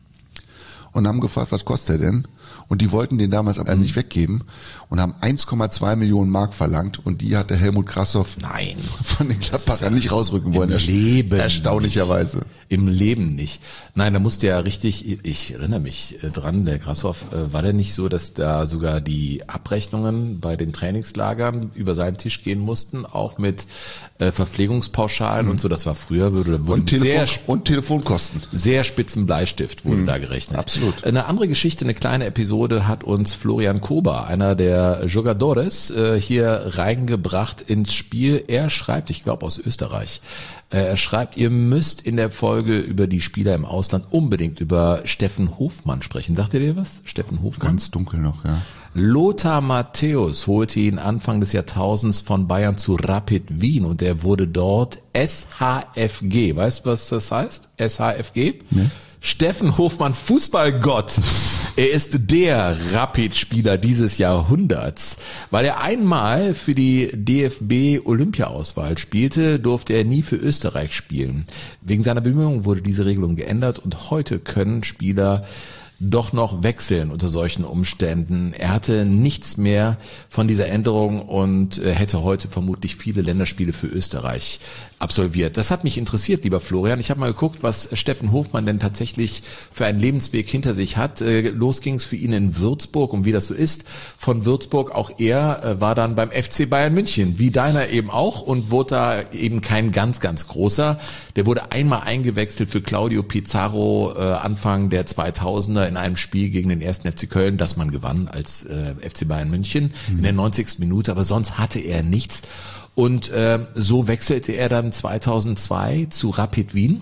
B: und haben gefragt, was kostet der denn? Und die wollten den damals aber mhm. nicht weggeben und haben eins Komma zwei Millionen Mark verlangt und die hat der Helmut Krassoff
C: Nein.
B: von den Gladbachern nicht rausrücken wollen.
C: Im Leben
B: Erstaunlicherweise.
C: Nicht. Im Leben nicht. Nein, da musste ja richtig, ich erinnere mich dran, der Krassoff, war der nicht so, dass da sogar die Abrechnungen bei den Trainingslagern über seinen Tisch gehen mussten, auch mit äh, Verpflegungspauschalen mhm. und so, das war früher, würde
B: und, Telefon, sehr, und Telefonkosten.
C: Sehr spitzen Bleistift wurden mhm. da gerechnet.
B: Absolut.
C: Eine andere Geschichte, eine kleine Episode hat uns Florian Kober, einer der Jogadores, äh, hier reingebracht ins Spiel. Er schreibt, ich glaube aus Österreich, äh, er schreibt, ihr müsst in der Folge über die Spieler im Ausland unbedingt über Steffen Hofmann sprechen. Dachtet ihr was? Steffen Hofmann?
B: Ganz dunkel noch, ja.
C: Lothar Matthäus holte ihn Anfang des Jahrtausends von Bayern zu Rapid Wien und er wurde dort S H F G. Weißt du, was das heißt? S H F G? Nee. Steffen Hofmann, Fußballgott. Er ist der Rapid-Spieler dieses Jahrhunderts. Weil er einmal für die D F B-Olympia-Auswahl spielte, durfte er nie für Österreich spielen. Wegen seiner Bemühungen wurde diese Regelung geändert und heute können Spieler doch noch wechseln unter solchen Umständen. Er hatte nichts mehr von dieser Änderung und hätte heute vermutlich viele Länderspiele für Österreich absolviert. Das hat mich interessiert, lieber Florian. Ich habe mal geguckt, was Steffen Hofmann denn tatsächlich für einen Lebensweg hinter sich hat. Los ging es für ihn in Würzburg und wie das so ist. Von Würzburg, auch er war dann beim F C Bayern München, wie deiner eben auch und wurde da eben kein ganz, ganz großer. Der wurde einmal eingewechselt für Claudio Pizarro Anfang der zweitausender in einem Spiel gegen den ersten F C Köln, das man gewann als F C Bayern München mhm. in der neunzigsten Minute, aber sonst hatte er nichts. Und äh, so wechselte er dann zweitausendzwei zu Rapid Wien.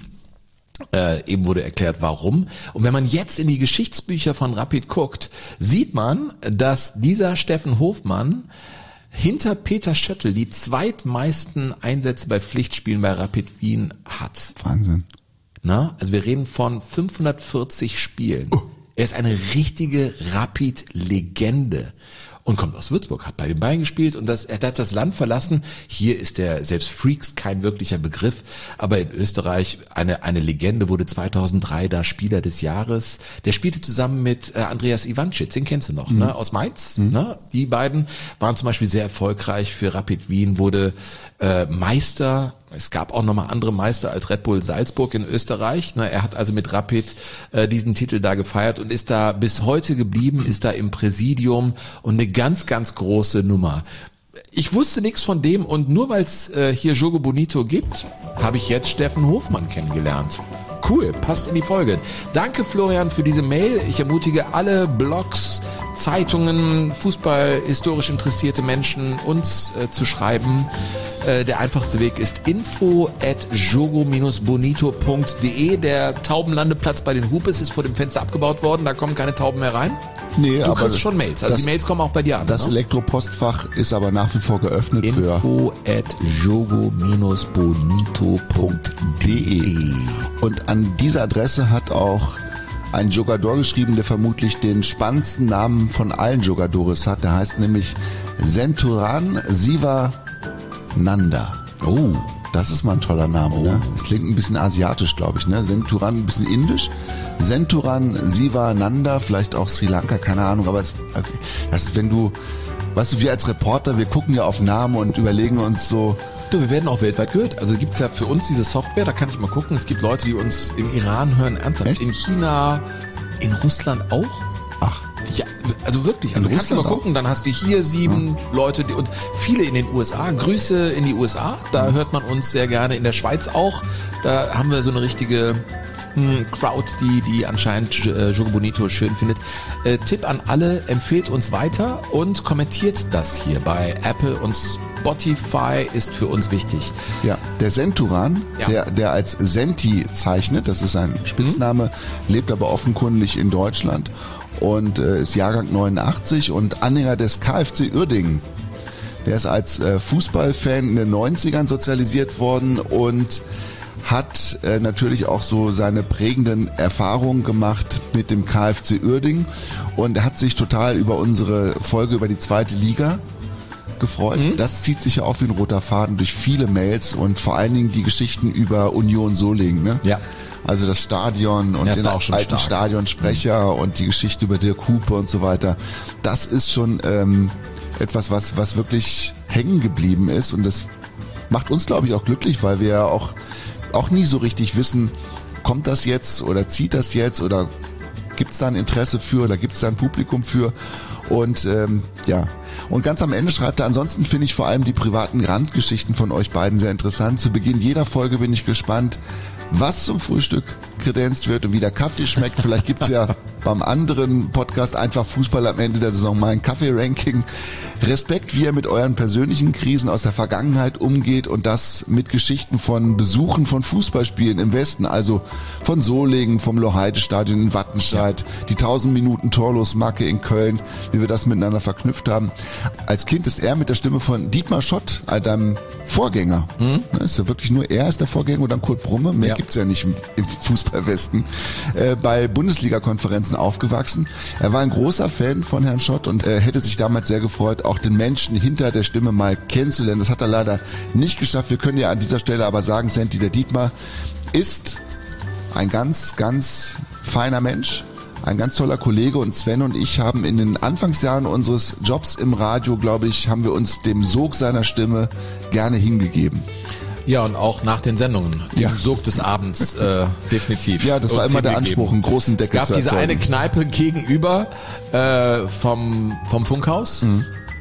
C: Äh, eben wurde erklärt, warum. Und wenn man jetzt in die Geschichtsbücher von Rapid guckt, sieht man, dass dieser Steffen Hofmann hinter Peter Schöttl die zweitmeisten Einsätze bei Pflichtspielen bei Rapid Wien hat.
B: Wahnsinn.
C: Na, also wir reden von fünfhundertvierzig Spielen. Oh. Er ist eine richtige Rapid-Legende. Und kommt aus Würzburg, hat bei den Bayern gespielt und das, er hat das Land verlassen. Hier ist der selbst Freaks kein wirklicher Begriff, aber in Österreich eine eine Legende, wurde zweitausenddrei da Spieler des Jahres. Der spielte zusammen mit äh, Andreas Ivanschitz, den kennst du noch, mhm. ne, aus Mainz. Mhm. Ne? Die beiden waren zum Beispiel sehr erfolgreich für Rapid Wien, wurde äh, Meister. Es gab auch nochmal andere Meister als Red Bull Salzburg in Österreich. Er hat also mit Rapid äh, diesen Titel da gefeiert und ist da bis heute geblieben, ist da im Präsidium und eine ganz, ganz große Nummer. Ich wusste nichts von dem und nur weil es äh, hier Jogo Bonito gibt, habe ich jetzt Steffen Hofmann kennengelernt. Cool, passt in die Folge. Danke Florian für diese Mail. Ich ermutige alle Blogs, Zeitungen, Fußball, historisch interessierte Menschen, uns äh, zu schreiben. Äh, der einfachste Weg ist info at jogo bonito punkt de. Der Taubenlandeplatz bei den Hupes ist vor dem Fenster abgebaut worden. Da kommen keine Tauben mehr rein.
B: Nee,
C: du
B: aber
C: kriegst schon Mails. Also
B: das,
C: die Mails kommen auch bei dir an.
B: Das
C: ne?
B: Elektropostfach ist aber nach wie vor geöffnet für
C: info at jogo bonito punkt de.
B: Und an dieser Adresse hat auch einen Jogador geschrieben, der vermutlich den spannendsten Namen von allen Jogadores hat. Der heißt nämlich Senthuran Sivananda. Oh, das ist mal ein toller Name. Oh. Ne? Das klingt ein bisschen asiatisch, glaube ich. Ne? Senthuran, ein bisschen indisch. Senthuran Sivananda, vielleicht auch Sri Lanka, keine Ahnung. Aber es, okay. Das ist, wenn du, weißt du, wir als Reporter, wir gucken ja auf Namen und überlegen uns so.
C: Du, wir werden auch weltweit gehört. Also gibt's ja für uns diese Software, da kann ich mal gucken. Es gibt Leute, die uns im Iran hören, ernsthaft. Echt? In China, in Russland auch. Ach. Ja, also wirklich. Also kannst du mal gucken, dann hast du hier sieben ja. Leute die, und viele in den U S A. Grüße in die U S A, da hört man uns sehr gerne. In der Schweiz auch. Da haben wir so eine richtige hm, Crowd, die die anscheinend äh, Jogo Bonito schön findet. Äh, Tipp an alle, empfehlt uns weiter und kommentiert das hier bei Apple und Spotify ist für uns wichtig.
B: Ja, der Senthuran, ja. der, der als Senti zeichnet, das ist ein Spitzname, mhm. lebt aber offenkundig in Deutschland und äh, ist Jahrgang neunundachtzig und Anhänger des KfC Uerdingen. Der ist als äh, Fußballfan in den neunzigern sozialisiert worden und hat äh, natürlich auch so seine prägenden Erfahrungen gemacht mit dem KfC Uerdingen und er hat sich total über unsere Folge über die zweite Liga gefreut. Mhm. Das zieht sich ja auch wie ein roter Faden durch viele Mails und vor allen Dingen die Geschichten über Union Solingen. Ne?
C: Ja.
B: Also das Stadion und
C: ja,
B: den alten stark. Stadionsprecher mhm. und die Geschichte über Dirk Hupe und so weiter. Das ist schon ähm, etwas, was, was wirklich hängen geblieben ist und das macht uns, glaube ich, auch glücklich, weil wir ja auch, auch nie so richtig wissen, kommt das jetzt oder zieht das jetzt oder gibt es da ein Interesse für oder gibt es da ein Publikum für und ähm, ja, und ganz am Ende schreibt er, ansonsten finde ich vor allem die privaten Randgeschichten von euch beiden sehr interessant. Zu Beginn jeder Folge bin ich gespannt, was zum Frühstück kredenzt wird und wie der Kaffee schmeckt. Vielleicht gibt's ja beim anderen Podcast einfach Fußball am Ende der Saison mal ein Kaffee-Ranking. Respekt, wie ihr mit euren persönlichen Krisen aus der Vergangenheit umgeht und das mit Geschichten von Besuchen von Fußballspielen im Westen, also von Solingen, vom Loheide-Stadion in Wattenscheid, die tausend Minuten Torlos-Marke in Köln, wie wir das miteinander verknüpft haben. Als Kind ist er mit der Stimme von Dietmar Schott, deinem Vorgänger, hm? ist ja wirklich nur er ist der Vorgänger und dann Kurt Brumme, mehr ja. gibt's ja nicht im, im Fußballwesten, äh, bei Bundesliga-Konferenzen aufgewachsen. Er war ein großer Fan von Herrn Schott und äh, hätte sich damals sehr gefreut, auch den Menschen hinter der Stimme mal kennenzulernen. Das hat er leider nicht geschafft. Wir können ja an dieser Stelle aber sagen, Senti, der Dietmar ist ein ganz, ganz feiner Mensch, ein ganz toller Kollege und Sven und ich haben in den Anfangsjahren unseres Jobs im Radio, glaube ich, haben wir uns dem Sog seiner Stimme gerne hingegeben.
C: Ja, und auch nach den Sendungen, dem ja. Sog des Abends, äh, definitiv.
B: Ja, das war immer der Anspruch, einen großen Deckel zu erzeugen.
C: Es gab diese eine Kneipe gegenüber äh, vom, vom Funkhaus. Mhm.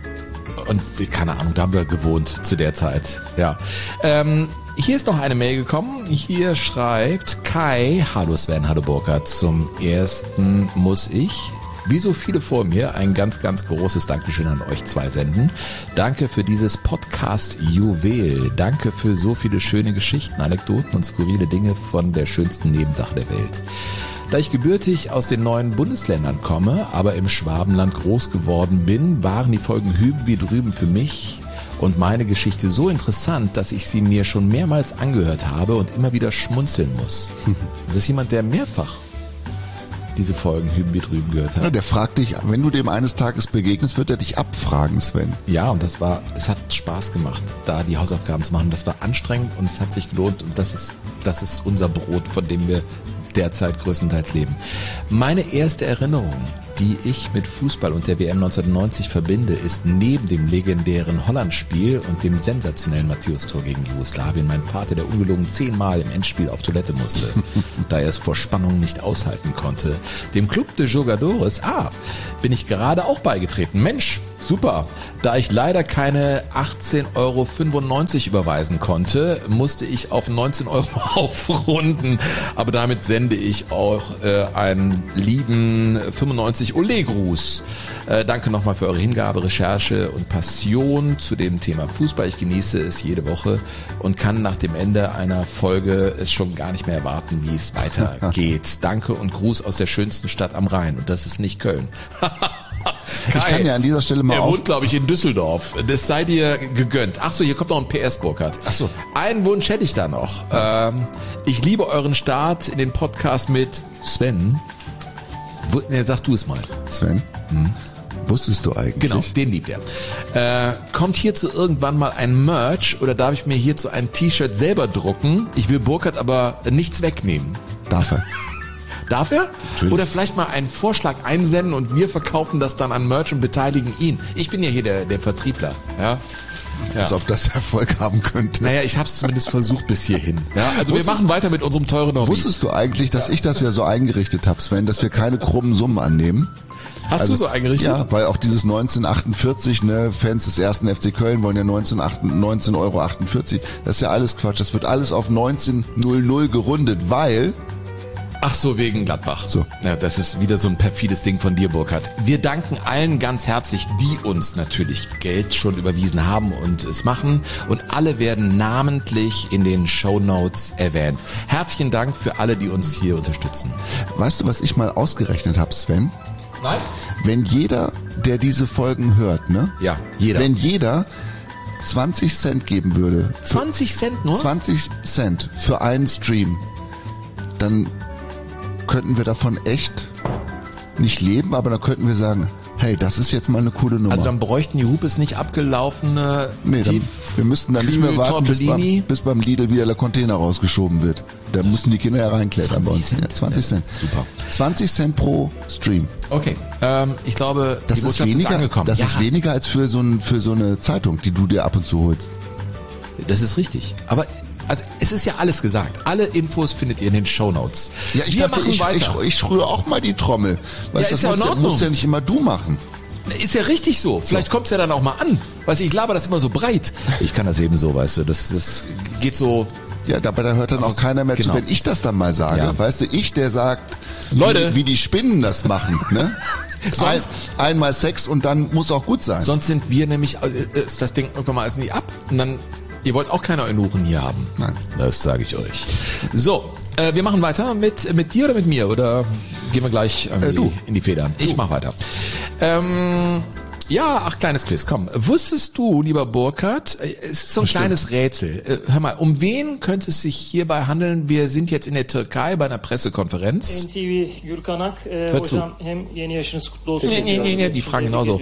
C: Und keine Ahnung, da haben wir gewohnt zu der Zeit. Ja. Ähm, hier ist noch eine Mail gekommen. Hier schreibt Kai, hallo Sven, hallo Burkhard. Zum ersten muss ich, wie so viele vor mir, ein ganz, ganz großes Dankeschön an euch zwei senden. Danke für dieses Podcast-Juwel. Danke für so viele schöne Geschichten, Anekdoten und skurrile Dinge von der schönsten Nebensache der Welt. Da ich gebürtig aus den neuen Bundesländern komme, aber im Schwabenland groß geworden bin, waren die Folgen hüben wie drüben für mich und meine Geschichte so interessant, dass ich sie mir schon mehrmals angehört habe und immer wieder schmunzeln muss. Das ist jemand, der mehrfach diese Folgen hüben wie drüben gehört hat.
B: Ja, der fragt dich, wenn du dem eines Tages begegnest, wird er dich abfragen, Sven.
C: Ja, und das war, es hat Spaß gemacht, da die Hausaufgaben zu machen. Das war anstrengend und es hat sich gelohnt und das ist, das ist unser Brot, von dem wir derzeit größtenteils leben. Meine erste Erinnerung, die ich mit Fußball und der W M neunzehnhundertneunzig verbinde, ist neben dem legendären Holland-Spiel und dem sensationellen Matthäus-Tor gegen Jugoslawien mein Vater, der ungelogen zehnmal im Endspiel auf Toilette musste, da er es vor Spannung nicht aushalten konnte. Dem Club de Jogadores, ah, bin ich gerade auch beigetreten. Mensch, super. Da ich leider keine achtzehn Euro fünfundneunzig überweisen konnte, musste ich auf neunzehn Euro aufrunden. Aber damit sende ich auch äh, einen lieben fünfundneunzig Ole-Gruß. Äh, danke nochmal für eure Hingabe, Recherche und Passion zu dem Thema Fußball. Ich genieße es jede Woche und kann nach dem Ende einer Folge es schon gar nicht mehr erwarten, wie es weitergeht. Danke und Gruß aus der schönsten Stadt am Rhein. Und das ist nicht Köln.
B: Ich kann ja an dieser Stelle mal
C: er
B: auf...
C: Er wohnt, glaube ich, in Düsseldorf. Das sei dir gegönnt. Ach so, hier kommt noch ein P S, Burkhard.
B: Ach so.
C: Einen Wunsch hätte ich da noch. Ähm, ich liebe euren Start in den Podcast mit Sven. Wo, ne, sag du es mal.
B: Sven, hm. wusstest du eigentlich?
C: Genau, den liebt er. Äh, kommt hierzu irgendwann mal ein Merch oder darf ich mir hierzu ein T-Shirt selber drucken? Ich will Burkhard aber nichts wegnehmen.
B: Darf er.
C: Darf er?
B: Natürlich.
C: Oder vielleicht mal einen Vorschlag einsenden und wir verkaufen das dann an Merch und beteiligen ihn. Ich bin ja hier der, der Vertriebler. Ja. Ja.
B: Als ob das Erfolg haben könnte.
C: Naja, ich habe es zumindest versucht bis hierhin. Ja, also wusstest, wir machen weiter mit unserem teuren Hobby.
B: Wusstest du eigentlich, dass ich das ja so eingerichtet habe, Sven, dass wir keine krummen Summen annehmen?
C: Hast also, du so eingerichtet?
B: Ja, weil auch dieses neunzehnhundertachtundvierzig, ne, Fans des ersten F C Köln wollen ja neunzehn Euro achtundvierzig. Das ist ja alles Quatsch. Das wird alles auf neunzehnhundert gerundet, weil...
C: Ach so, wegen Gladbach.
B: So.
C: Ja, das ist wieder so ein perfides Ding von dir, Burkhard. Wir danken allen ganz herzlich, die uns natürlich Geld schon überwiesen haben und es machen. Und alle werden namentlich in den Shownotes erwähnt. Herzlichen Dank für alle, die uns hier unterstützen.
B: Weißt du, was ich mal ausgerechnet habe, Sven?
C: Nein?
B: Wenn jeder, der diese Folgen hört, ne?
C: Ja, jeder.
B: Wenn jeder zwanzig Cent geben würde.
C: zwanzig Cent nur?
B: zwanzig Cent für einen Stream. Dann könnten wir davon echt nicht leben, aber dann könnten wir sagen, hey, das ist jetzt mal eine coole Nummer.
C: Also dann bräuchten die Hupes nicht abgelaufene
B: nee, dann, wir müssten dann nicht mehr warten, bis beim, bis beim Lidl wieder der Container rausgeschoben wird. Da müssen die Kinder ja reinklettern bei uns. Ja, zwanzig Cent.
C: Ja, super.
B: zwanzig Cent pro Stream.
C: Okay, ähm, ich glaube,
B: das
C: die
B: ist weniger,
C: ist angekommen.
B: Das
C: ja.
B: ist weniger als für so, ein, für so eine Zeitung, die du dir ab und zu holst.
C: Das ist richtig. Aber also es ist ja alles gesagt. Alle Infos findet ihr in den Shownotes.
B: Ja, ich
C: Wir
B: dachte,
C: machen
B: ich,
C: weiter.
B: ich, ich rühre auch mal die Trommel. Weißt,
C: ja,
B: das
C: ist ja
B: musst,
C: in Ordnung.
B: musst ja nicht immer du machen.
C: Ist ja richtig so. Vielleicht so. Kommt's ja dann auch mal an. Weißt du, ich laber das immer so breit. Ich kann das eben so, weißt du. Das, das geht so.
B: Ja, dabei da hört dann auch keiner mehr
C: genau.
B: zu, wenn ich das dann mal sage. Ja. Weißt du, ich, der sagt,
C: Leute,
B: wie, wie die Spinnen das machen. Ne? Ein, einmal Sex und dann muss auch gut sein.
C: Sonst sind wir nämlich, ist das Ding irgendwann mal ist nie ab und dann... Ihr wollt auch keine Eunuchen hier haben.
B: Nein.
C: Das sage ich euch. So, äh, wir machen weiter mit mit dir oder mit mir? Oder gehen wir gleich
B: äh, du.
C: in die Federn? Ich mach weiter. Ähm, ja, ach, kleines Quiz, komm. Wusstest du, lieber Burkhard, es ist so ein das kleines stimmt. Rätsel. Hör mal, um wen könnte es sich hierbei handeln? Wir sind jetzt in der Türkei bei einer Pressekonferenz.
E: N T V Gürkanak, äh,
C: Hör zu.
E: hem yeni yaşınız kutlu olsun.
C: Nee, nee, nee, nee, die fragen genauso.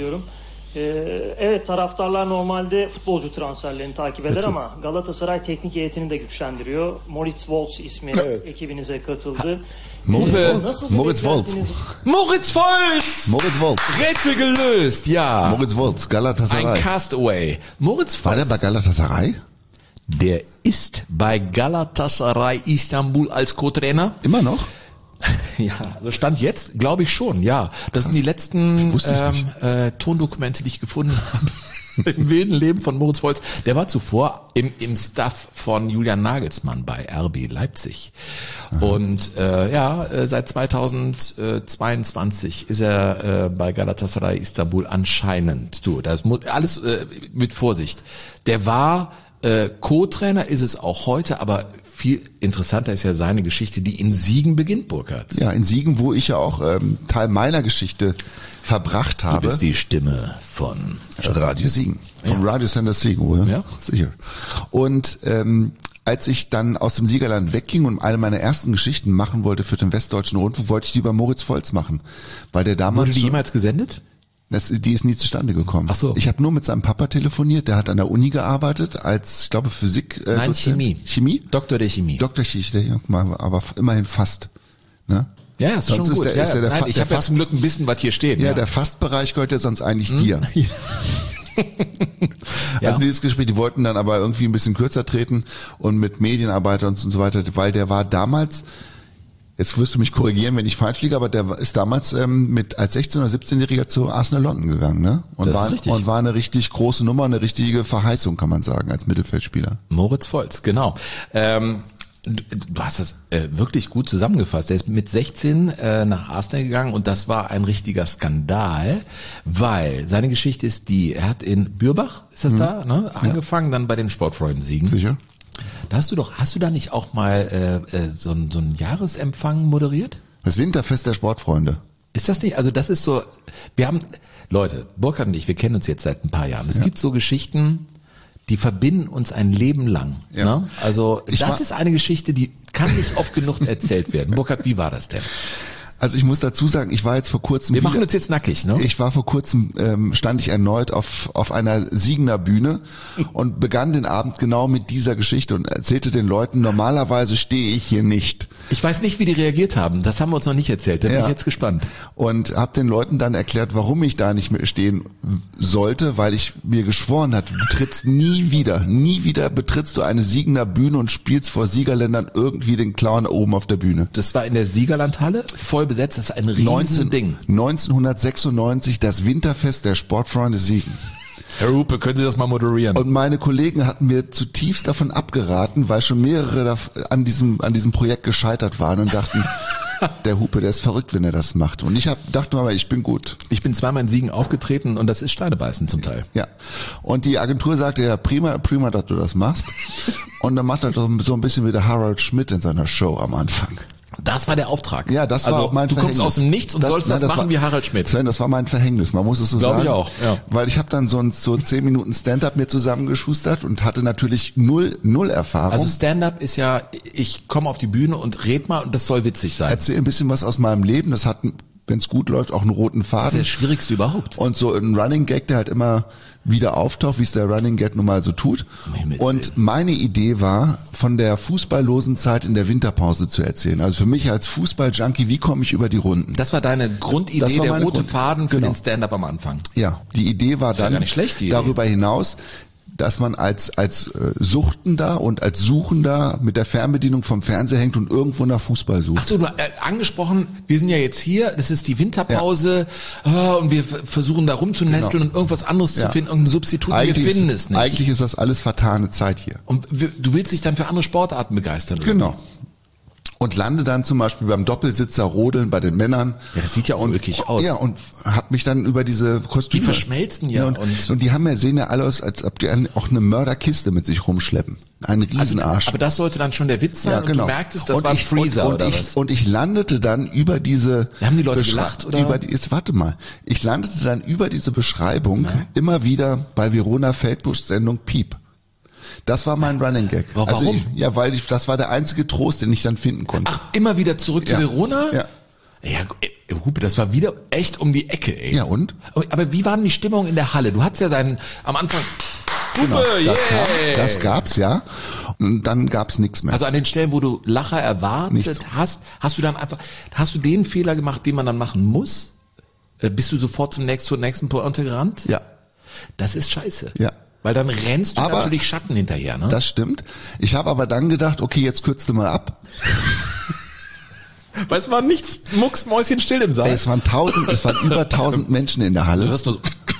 E: Ee, evet, taraftarlar normalde futbolcu transferlerini takip eder ama Galatasaray teknik heyetini de güçlendiriyor. Moritz Wolz ismi evet. ekibinize katıldı.
B: Moritz, Moritz Wolz.
C: Moritz Wolz!
B: Moritz Wolz.
C: Rätsel gelöst, ja.
B: Moritz Wolz, Galatasaray.
C: Ein Castaway. Moritz Wolz.
B: War der bei Galatasaray?
C: Der ist bei Galatasaray Istanbul als Co-Trainer.
B: Immer noch?
C: Ja, also Stand jetzt, glaube ich schon, ja. Das sind die letzten ähm, äh, Tondokumente, die ich gefunden habe im wilden Leben von Moritz Wolz. Der war zuvor im, im Staff von Julian Nagelsmann bei R B Leipzig. Aha. Und äh, ja, äh, seit zweitausendzweiundzwanzig ist er äh, bei Galatasaray Istanbul anscheinend. Du, das muss alles äh, mit Vorsicht. Der war äh, Co-Trainer, ist es auch heute, aber viel interessanter ist ja seine Geschichte, die in Siegen beginnt, Burkhard.
B: Ja, in Siegen, wo ich ja auch ähm, Teil meiner Geschichte verbracht habe.
C: Du bist die Stimme von
B: Radio Siegen, vom ja. Radiosender Siegen, oder?
C: Ja,
B: sicher. Und ähm, als ich dann aus dem Siegerland wegging und eine meiner ersten Geschichten machen wollte für den Westdeutschen Rundfunk, wollte ich die über Moritz Volz machen, weil der damals
C: wurde die jemals gesendet?
B: Das, die ist nie zustande gekommen.
C: Ach so.
B: Ich habe nur mit seinem Papa telefoniert, der hat an der Uni gearbeitet, als, ich glaube, Physik. Äh,
C: Nein,
B: Dozent.
C: Chemie.
B: Chemie?
C: Doktor der Chemie.
B: Doktor Chemie, aber immerhin fast. Ne?
C: Ja, ja, ist
B: sonst
C: schon gut.
B: Ist der,
C: ja,
B: ist der, der
C: Nein,
B: Fa-
C: ich
B: der
C: habe ja zum Glück ein bisschen was hier stehen.
B: Ja,
C: ja.
B: der Fastbereich gehört ja sonst eigentlich hm? dir.
C: Ja.
B: Also dieses Gespräch, die wollten dann aber irgendwie ein bisschen kürzer treten und mit Medienarbeiter und so weiter, weil der war damals... Jetzt wirst du mich korrigieren, wenn ich falsch liege, aber der ist damals ähm, mit als sechzehn- oder siebzehnjähriger zu Arsenal London gegangen, ne? Und
C: das
B: war
C: ist richtig.
B: und war eine richtig große Nummer, eine richtige Verheißung, kann man sagen, als Mittelfeldspieler.
C: Moritz Volz, genau. Ähm, du, du hast das äh, wirklich gut zusammengefasst. Er ist mit sechzehn äh, nach Arsenal gegangen und das war ein richtiger Skandal, weil seine Geschichte ist die, er hat in Bürbach, ist das mhm. da, ne? Angefangen, ja. Dann bei den Sportfreunden Siegen.
B: Sicher.
C: Da hast du doch, hast du da nicht auch mal äh, so, ein, so einen Jahresempfang moderiert?
B: Das Winterfest der Sportfreunde.
C: Ist das nicht, also das ist so, wir haben, Leute, Burkhard und ich, wir kennen uns jetzt seit ein paar Jahren. Es ja. gibt so Geschichten, die verbinden uns ein Leben lang. Ja. Ne? Also
B: ich
C: das
B: war,
C: ist eine Geschichte, die kann nicht oft genug erzählt werden. Burkhard, wie war das denn?
B: Also ich muss dazu sagen, ich war jetzt vor kurzem
C: Wir
B: wieder,
C: machen uns jetzt nackig, ne?
B: Ich war vor kurzem, ähm, stand ich erneut auf auf einer Siegener Bühne und begann den Abend genau mit dieser Geschichte und erzählte den Leuten, normalerweise stehe ich hier nicht.
C: Ich weiß nicht, wie die reagiert haben. Das haben wir uns noch nicht erzählt. Da bin
B: Ja.
C: ich jetzt gespannt.
B: Und habe den Leuten dann erklärt, warum ich da nicht mehr stehen sollte, weil ich mir geschworen hatte, du trittst nie wieder, nie wieder betrittst du eine Siegener Bühne und spielst vor Siegerländern irgendwie den Clown oben auf der Bühne.
C: Das war in der Siegerlandhalle, voll besetzt. Das ist ein riesen Ding.
B: neunzehnhundertsechsundneunzig, das Winterfest der Sportfreunde Siegen.
C: Herr Hupe, können Sie das mal moderieren?
B: Und meine Kollegen hatten mir zutiefst davon abgeraten, weil schon mehrere da an diesem an diesem Projekt gescheitert waren und dachten, der Hupe, der ist verrückt, wenn er das macht. Und ich hab, dachte mal, ich bin gut.
C: Ich bin zweimal in Siegen aufgetreten und das ist Steinebeißen zum Teil.
B: Ja. Und die Agentur sagte, ja, prima, prima, dass du das machst. Und dann macht er doch so ein bisschen wie der Harold Schmidt in seiner Show am Anfang.
C: Das war der Auftrag.
B: Ja, das
C: also,
B: war auch mein
C: du
B: Verhängnis.
C: Du kommst aus dem Nichts und
B: das,
C: sollst
B: nein,
C: das,
B: das
C: machen
B: war,
C: wie Harald Schmidt.
B: Sven, das war mein Verhängnis, man muss es so
C: Glaube
B: sagen.
C: ich auch, ja.
B: Weil ich habe dann so, so zehn Minuten Stand-up mir zusammengeschustert und hatte natürlich null, null Erfahrung.
C: Also Stand-up ist ja, ich komme auf die Bühne und red mal und das soll witzig sein.
B: Erzähl ein bisschen was aus meinem Leben, das hat, wenn es gut läuft, auch einen roten Faden.
C: Das ist das Schwierigste überhaupt.
B: Und so ein Running Gag, der halt immer wieder auftaucht, wie es der Running Gag nun mal so tut. Und meine Idee war, von der fußballlosen Zeit in der Winterpause zu erzählen. Also für mich als Fußball-Junkie, wie komme ich über die Runden?
C: Das war deine Grundidee,
B: Das war
C: der
B: meine
C: rote
B: Grund-
C: Faden für
B: genau.
C: den Stand-up am Anfang.
B: Ja, die Idee war
C: ja
B: dann
C: gar nicht schlecht, die Idee.
B: darüber hinaus, dass man als als äh, Suchtender und als Suchender mit der Fernbedienung vom Fernseher hängt und irgendwo nach Fußball sucht.
C: Ach so, du äh, angesprochen, wir sind ja jetzt hier, das ist die Winterpause äh, und wir f- versuchen da rumzunesteln
B: Genau.
C: und irgendwas anderes
B: Ja.
C: zu finden, irgendein Substitut, wir
B: Eigentlich
C: finden
B: ist,
C: es nicht.
B: eigentlich ist das alles vertane Zeit hier.
C: Und wir, du willst dich dann für andere Sportarten begeistern, oder?
B: Genau. Und lande dann zum Beispiel beim Doppelsitzer Rodeln bei den Männern.
C: Ja, das sieht ja auch
B: und,
C: wirklich aus.
B: Ja, und hab mich dann über diese Kostüme...
C: Die verschmelzen ja
B: und,
C: und-
B: und die haben ja, sehen ja alle aus, als ob die einen, auch eine Mörderkiste mit sich rumschleppen. Ein Riesenarsch.
C: Aber das sollte dann schon der Witz sein
B: ja,
C: und
B: genau.
C: du merktest, das
B: und
C: war ein
B: ich,
C: Freezer
B: und, und
C: oder
B: ich,
C: was?
B: Und ich landete dann über diese...
C: Haben die Leute
B: Beschrei-
C: gelacht, oder?
B: Über die, jetzt warte mal. Ich landete dann über diese Beschreibung immer wieder bei Verona Feldbuschs Sendung Piep. Das war mein Running Gag.
C: Warum?
B: Also ich, ja, weil ich, das war der einzige Trost, den ich dann finden konnte.
C: Ach, immer wieder zurück
B: Ja.
C: zu Verona?
B: Ja.
C: Ja, äh, Hupe, das war wieder echt um die Ecke, ey.
B: Ja, und?
C: Aber wie war denn die Stimmung in der Halle? Du hattest ja deinen, am Anfang, Hupe,
B: Genau, das,
C: yeah.
B: kam, das gab's ja. Und dann gab's nichts mehr.
C: Also an den Stellen, wo du Lacher erwartet
B: Nichts.
C: hast, hast du dann einfach, hast du den Fehler gemacht, den man dann machen muss? Äh, Bist du sofort zum nächsten, zur nächsten Pointe gerannt?
B: ja,
C: Das ist scheiße.
B: Ja.
C: Weil dann rennst du
B: Aber
C: natürlich Schatten hinterher, ne?
B: das stimmt. Ich habe aber dann gedacht, okay, jetzt kürzt du mal ab.
C: Weil es war nichts mucksmäuschenstill im Saal.
B: Ey, es waren tausend, es waren über tausend Menschen in der
C: Du
B: Halle.
C: hörst nur so,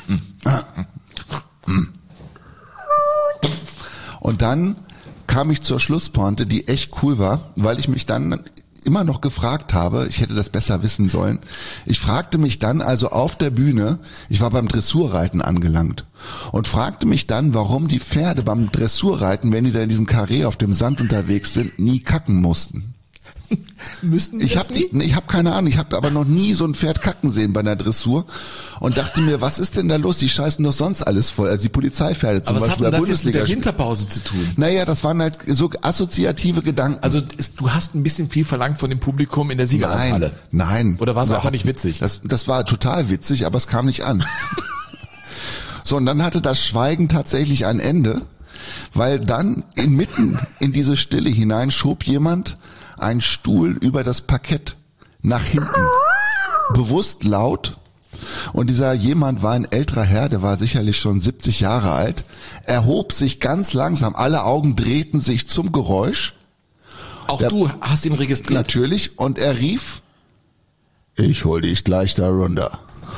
B: Und dann kam ich zur Schlusspointe, die echt cool war, weil ich mich dann immer noch gefragt habe, ich hätte das besser wissen sollen. Ich fragte mich dann also auf der Bühne, ich war beim Dressurreiten angelangt und fragte mich dann, warum die Pferde beim Dressurreiten, wenn die da in diesem Karree auf dem Sand unterwegs sind, nie kacken mussten.
C: müssten
B: Ich habe ich hab keine Ahnung, ich habe aber noch nie so ein Pferd kacken sehen bei einer Dressur und dachte mir, was ist denn da los? Die scheißen doch sonst alles voll. Also die Polizeipferde zum
C: Aber was hat
B: Beispiel
C: denn
B: bei
C: das jetzt mit der
B: Bundesliga.
C: Winterpause zu tun?
B: Naja, das waren halt so assoziative Gedanken.
C: Also ist, du hast ein bisschen viel verlangt von dem Publikum in der
B: nein,
C: Siegerlandhalle.
B: nein.
C: Oder war es einfach
B: Überhaupt
C: nicht witzig?
B: Das, das war total witzig, aber es kam nicht an. So, und dann hatte das Schweigen tatsächlich ein Ende, weil dann inmitten in diese Stille hinein schob jemand einen Stuhl über das Parkett nach hinten. Bewusst laut. Und dieser jemand war ein älterer Herr, der war sicherlich schon siebzig Jahre alt, erhob sich ganz langsam, alle Augen drehten sich zum Geräusch.
C: Auch
B: Der-
C: du hast ihn registriert.
B: Natürlich. Und er rief, ich hol dich gleich da runter.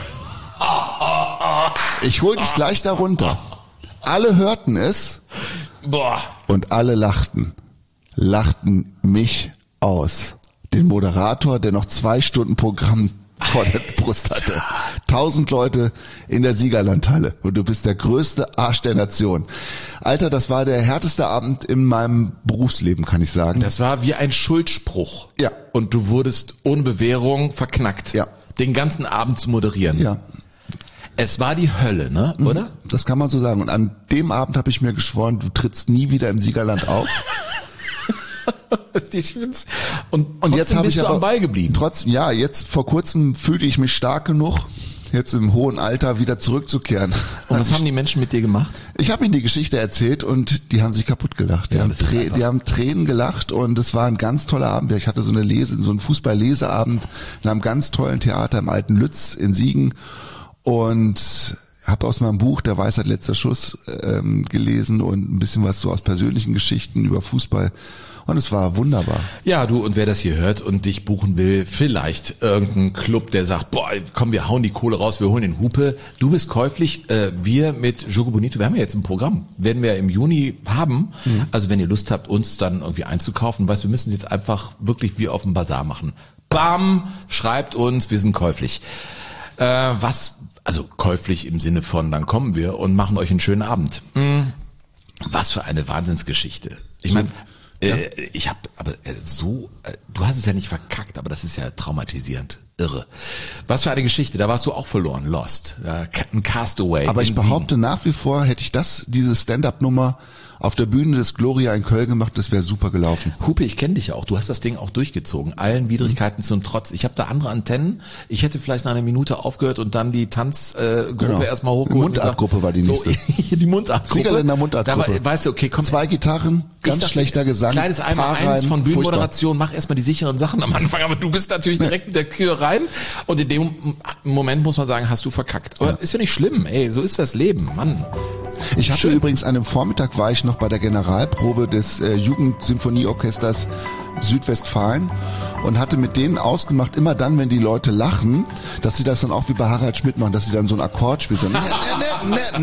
B: Ich hol dich gleich da runter. Alle hörten es
C: Boah.
B: und alle lachten. Lachten mich aus. Den Moderator, der noch zwei Stunden Programm vor der Brust hatte. Tausend Leute in der Siegerlandhalle und du bist der größte Arsch der Nation. Alter, das war der härteste Abend in meinem Berufsleben, kann ich sagen.
C: Das war wie ein Schuldspruch.
B: Ja.
C: Und du wurdest ohne Bewährung verknackt.
B: Ja.
C: Den ganzen Abend zu moderieren.
B: Ja,
C: Es war die Hölle, ne? Oder?
B: das kann man so sagen. Und an dem Abend habe ich mir geschworen, du trittst nie wieder im Siegerland auf.
C: und,
B: und jetzt habe ich
C: bist du
B: aber
C: am Ball geblieben.
B: Trotzdem, ja, jetzt vor kurzem fühlte ich mich stark genug, jetzt im hohen Alter wieder zurückzukehren.
C: Und was haben die Menschen mit dir gemacht?
B: Ich habe ihnen die Geschichte erzählt und die haben sich kaputt gelacht. Die,
C: Ja,
B: haben,
C: das ist
B: Trä-
C: einfach-
B: die haben Tränen gelacht und es war ein ganz toller Abend. Ich hatte so eine Lese, so einen Fußball-Leseabend in einem ganz tollen Theater im Alten Lütz in Siegen und habe aus meinem Buch Der Weisheit letzter Schuss ähm, gelesen und ein bisschen was so aus persönlichen Geschichten über Fußball. Und es war wunderbar.
C: Ja, du, und wer das hier hört und dich buchen will, vielleicht irgendein Club, der sagt, boah, komm, wir hauen die Kohle raus, wir holen den Hupe. Du bist käuflich, äh, wir mit Jogo Bonito, wir haben ja jetzt ein Programm, werden wir im Juni haben. Mhm. Also wenn ihr Lust habt, uns dann irgendwie einzukaufen, weißt, wir müssen jetzt einfach wirklich wie auf dem Bazar machen. Bam, schreibt uns, wir sind käuflich. Äh, was, also käuflich im Sinne von, dann kommen wir und machen euch einen schönen Abend. Mhm. Was für eine Wahnsinnsgeschichte. Ich meine, Ja. Äh, ich habe aber äh, so, äh, du hast es ja nicht verkackt, aber das ist ja traumatisierend, irre. Was für eine Geschichte, da warst du auch verloren, lost, ja, ein Castaway.
B: Aber ich behaupte nach wie vor, hätte ich das, diese Stand-up-Nummer auf der Bühne des Gloria in Köln gemacht, das wäre super gelaufen.
C: Hupe, ich kenne dich ja auch, du hast das Ding auch durchgezogen, allen Widrigkeiten zum Trotz. Ich habe da andere Antennen, ich hätte vielleicht nach einer Minute aufgehört und dann die Tanzgruppe äh,
B: Genau.
C: erstmal hochgeholt.
B: Mundartgruppe war die nächste.
C: So, die Mundartgruppe.
B: Siegerländer Mundartgruppe.
C: Da war, weißt du, okay, komm.
B: Zwei Gitarren, ganz
C: sag,
B: schlechter Gesang.
C: Kleines Einmal eins von Bühnenmoderation, mach erstmal die sicheren Sachen am Anfang, aber du bist natürlich direkt mit der Kür rein und in dem Moment muss man sagen, hast du verkackt. Aber ja. Ist ja nicht schlimm, ey, so ist das Leben, Mann.
B: Ich hatte
C: Schön.
B: übrigens an einem Vormittag war ich noch bei der Generalprobe des äh, Jugendsymphonieorchesters Südwestfalen und hatte mit denen ausgemacht, immer dann, wenn die Leute lachen, dass sie das dann auch wie bei Harald Schmidt machen, dass sie dann so ein Akkord spielen. So, ne, ne, ne,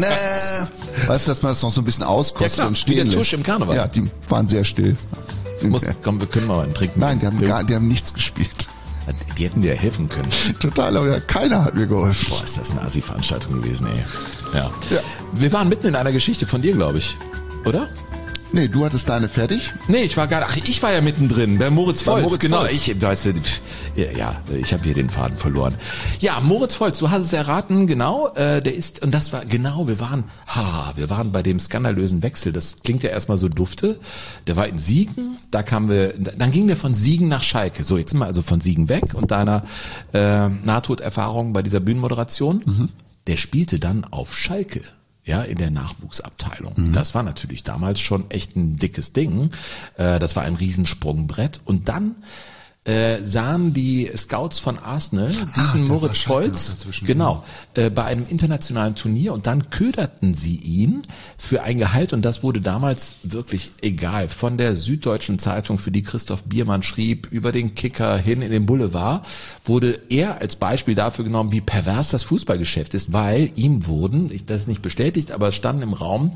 B: ne. Weißt du, dass man das noch so ein bisschen auskostet
C: Ja, klar,
B: und stehen
C: wie der
B: lässt.
C: Tusch im Karneval.
B: Ja, die waren sehr still.
C: Muss, komm, wir können mal einen trinken.
B: Nein, die haben, gar, die haben nichts gespielt.
C: Die hätten dir helfen können.
B: Total, aber keiner hat mir geholfen.
C: Boah, ist das eine Assi-Veranstaltung gewesen, ey. Ja.
B: Ja.
C: Wir waren mitten in einer Geschichte von dir, glaube ich. Oder?
B: Nee, du hattest deine fertig?
C: Nee, ich war gar ach, ich war ja mittendrin, der Moritz
B: War
C: Volz,
B: Moritz
C: genau,
B: Volz.
C: ich, weißt du, ja, ja ich habe hier den Faden verloren. Ja, Moritz Volz, du hast es erraten, genau, äh, der ist, und das war, genau, wir waren, ha, wir waren bei dem skandalösen Wechsel, das klingt ja erstmal so dufte, der war in Siegen, da kamen wir, dann ging der von Siegen nach Schalke, so, jetzt sind wir also von Siegen weg und deiner äh, Nahtoderfahrung bei dieser Bühnenmoderation, mhm. Der spielte dann auf Schalke. Ja, in der Nachwuchsabteilung. Mhm. Das war natürlich damals schon echt ein dickes Ding. Äh, das war ein Riesensprungbrett. Und dann äh, sahen die Scouts von Arsenal diesen
B: ah,
C: Moritz Volz genau äh, bei einem internationalen Turnier und dann köderten sie ihn für ein Gehalt und das wurde damals wirklich egal. Von der Süddeutschen Zeitung, für die Christoph Biermann schrieb, über den Kicker hin in den Boulevard, wurde er als Beispiel dafür genommen, wie pervers das Fußballgeschäft ist, weil ihm wurden, das ist nicht bestätigt, aber es standen im Raum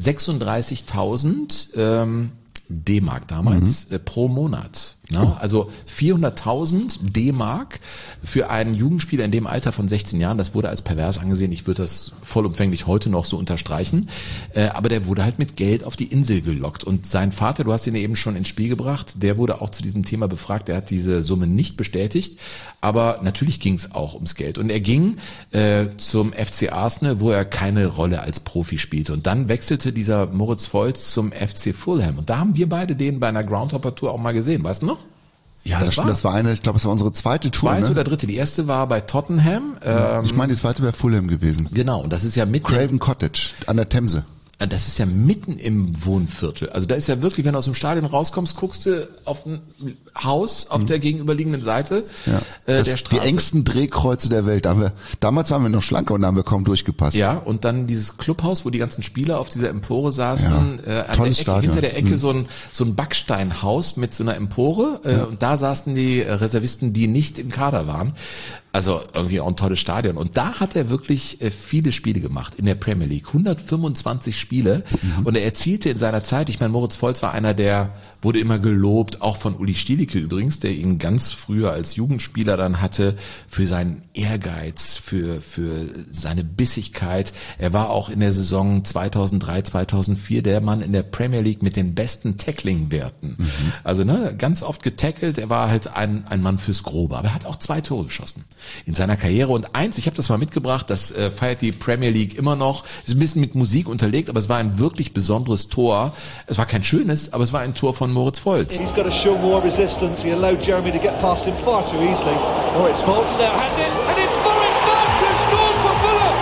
C: sechsunddreißigtausend ähm, D-Mark damals mhm. äh, pro Monat. Ne? Also vierhunderttausend D-Mark für einen Jugendspieler in dem Alter von sechzehn Jahren, das wurde als pervers angesehen. Ich würde das vollumfänglich heute noch so unterstreichen. Äh, aber der wurde halt mit Geld auf die Insel gelockt. Und sein Vater, du hast ihn eben schon ins Spiel gebracht, der wurde auch zu diesem Thema befragt. Er hat diese Summe nicht bestätigt. Aber natürlich ging es auch ums Geld. Und er ging äh, zum F C Arsenal, wo er keine Rolle als Profi spielte. Und dann wechselte dieser Moritz Volz zum F C Fulham. Und da haben wir beide den bei einer Groundhopper-Tour auch mal gesehen. Weißt du noch?
B: Ja, das, das, war, das war eine, ich glaube, es war unsere zweite Tour.
C: Zweite
B: ne?
C: oder dritte. Die erste war bei Tottenham.
B: Ähm, ich meine, die zweite wäre Fulham gewesen.
C: Genau, und das ist ja mitten...
B: Craven Cottage an der Themse.
C: Das ist ja mitten im Wohnviertel. Also da ist ja wirklich, wenn du aus dem Stadion rauskommst, guckst du auf ein Haus auf mhm. der gegenüberliegenden Seite
B: ja.
C: äh,
B: das
C: der Straße.
B: Die engsten Drehkreuze der Welt. Da haben wir, damals waren wir noch schlanker und da haben wir kaum durchgepasst.
C: Ja, und dann dieses Clubhaus, wo die ganzen Spieler auf dieser Empore saßen.
B: Ja.
C: Äh, an
B: Tolles
C: der Ecke,
B: Stadion.
C: hinter der Ecke
B: mhm.
C: so ein so ein Backsteinhaus mit so einer Empore. Äh, ja. Und da saßen die Reservisten, die nicht im Kader waren. Also irgendwie auch ein tolles Stadion. Und da hat er wirklich äh, viele Spiele gemacht in der Premier League. hundertfünfundzwanzig Spiele. Mhm. Und er erzielte in seiner Zeit, ich meine, Moritz Volz war einer, der wurde immer gelobt, auch von Uli Stielicke übrigens, der ihn ganz früher als Jugendspieler dann hatte, für seinen Ehrgeiz, für für seine Bissigkeit. Er war auch in der Saison zweitausenddrei, zweitausendvier der Mann in der Premier League mit den besten Tackling-Werten. Mhm. Also ne, ganz oft getackelt. Er war halt ein ein Mann fürs Grobe, aber er hat auch zwei Tore geschossen. in seiner Karriere. Und eins, ich habe das mal mitgebracht, das äh, feiert die Premier League immer noch, ist ein bisschen mit Musik unterlegt, aber es war ein wirklich besonderes Tor. Es war kein schönes, aber es war ein Tor von Moritz Volz.
F: He's got to show more resistance. He allowed Jeremy to get past him far too easily. Moritz Volz now has it, and it's Moritz Volz who scores for Fulham.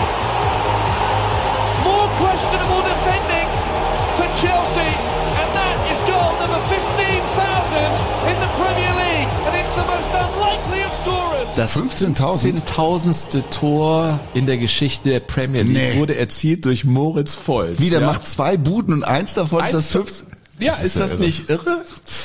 F: More questionable defending for Chelsea, and that is goal number fifteen thousand in the Premier League, and it's the most unlikely of scorers.
C: Das fünfzehntausendste Tor in der Geschichte der Premier League nee. wurde erzielt durch Moritz Volz.
B: Wie, der ja. macht zwei Buden und eins davon eins ist das fünfzehnte.
C: Ja, ist, ist das irre. nicht irre?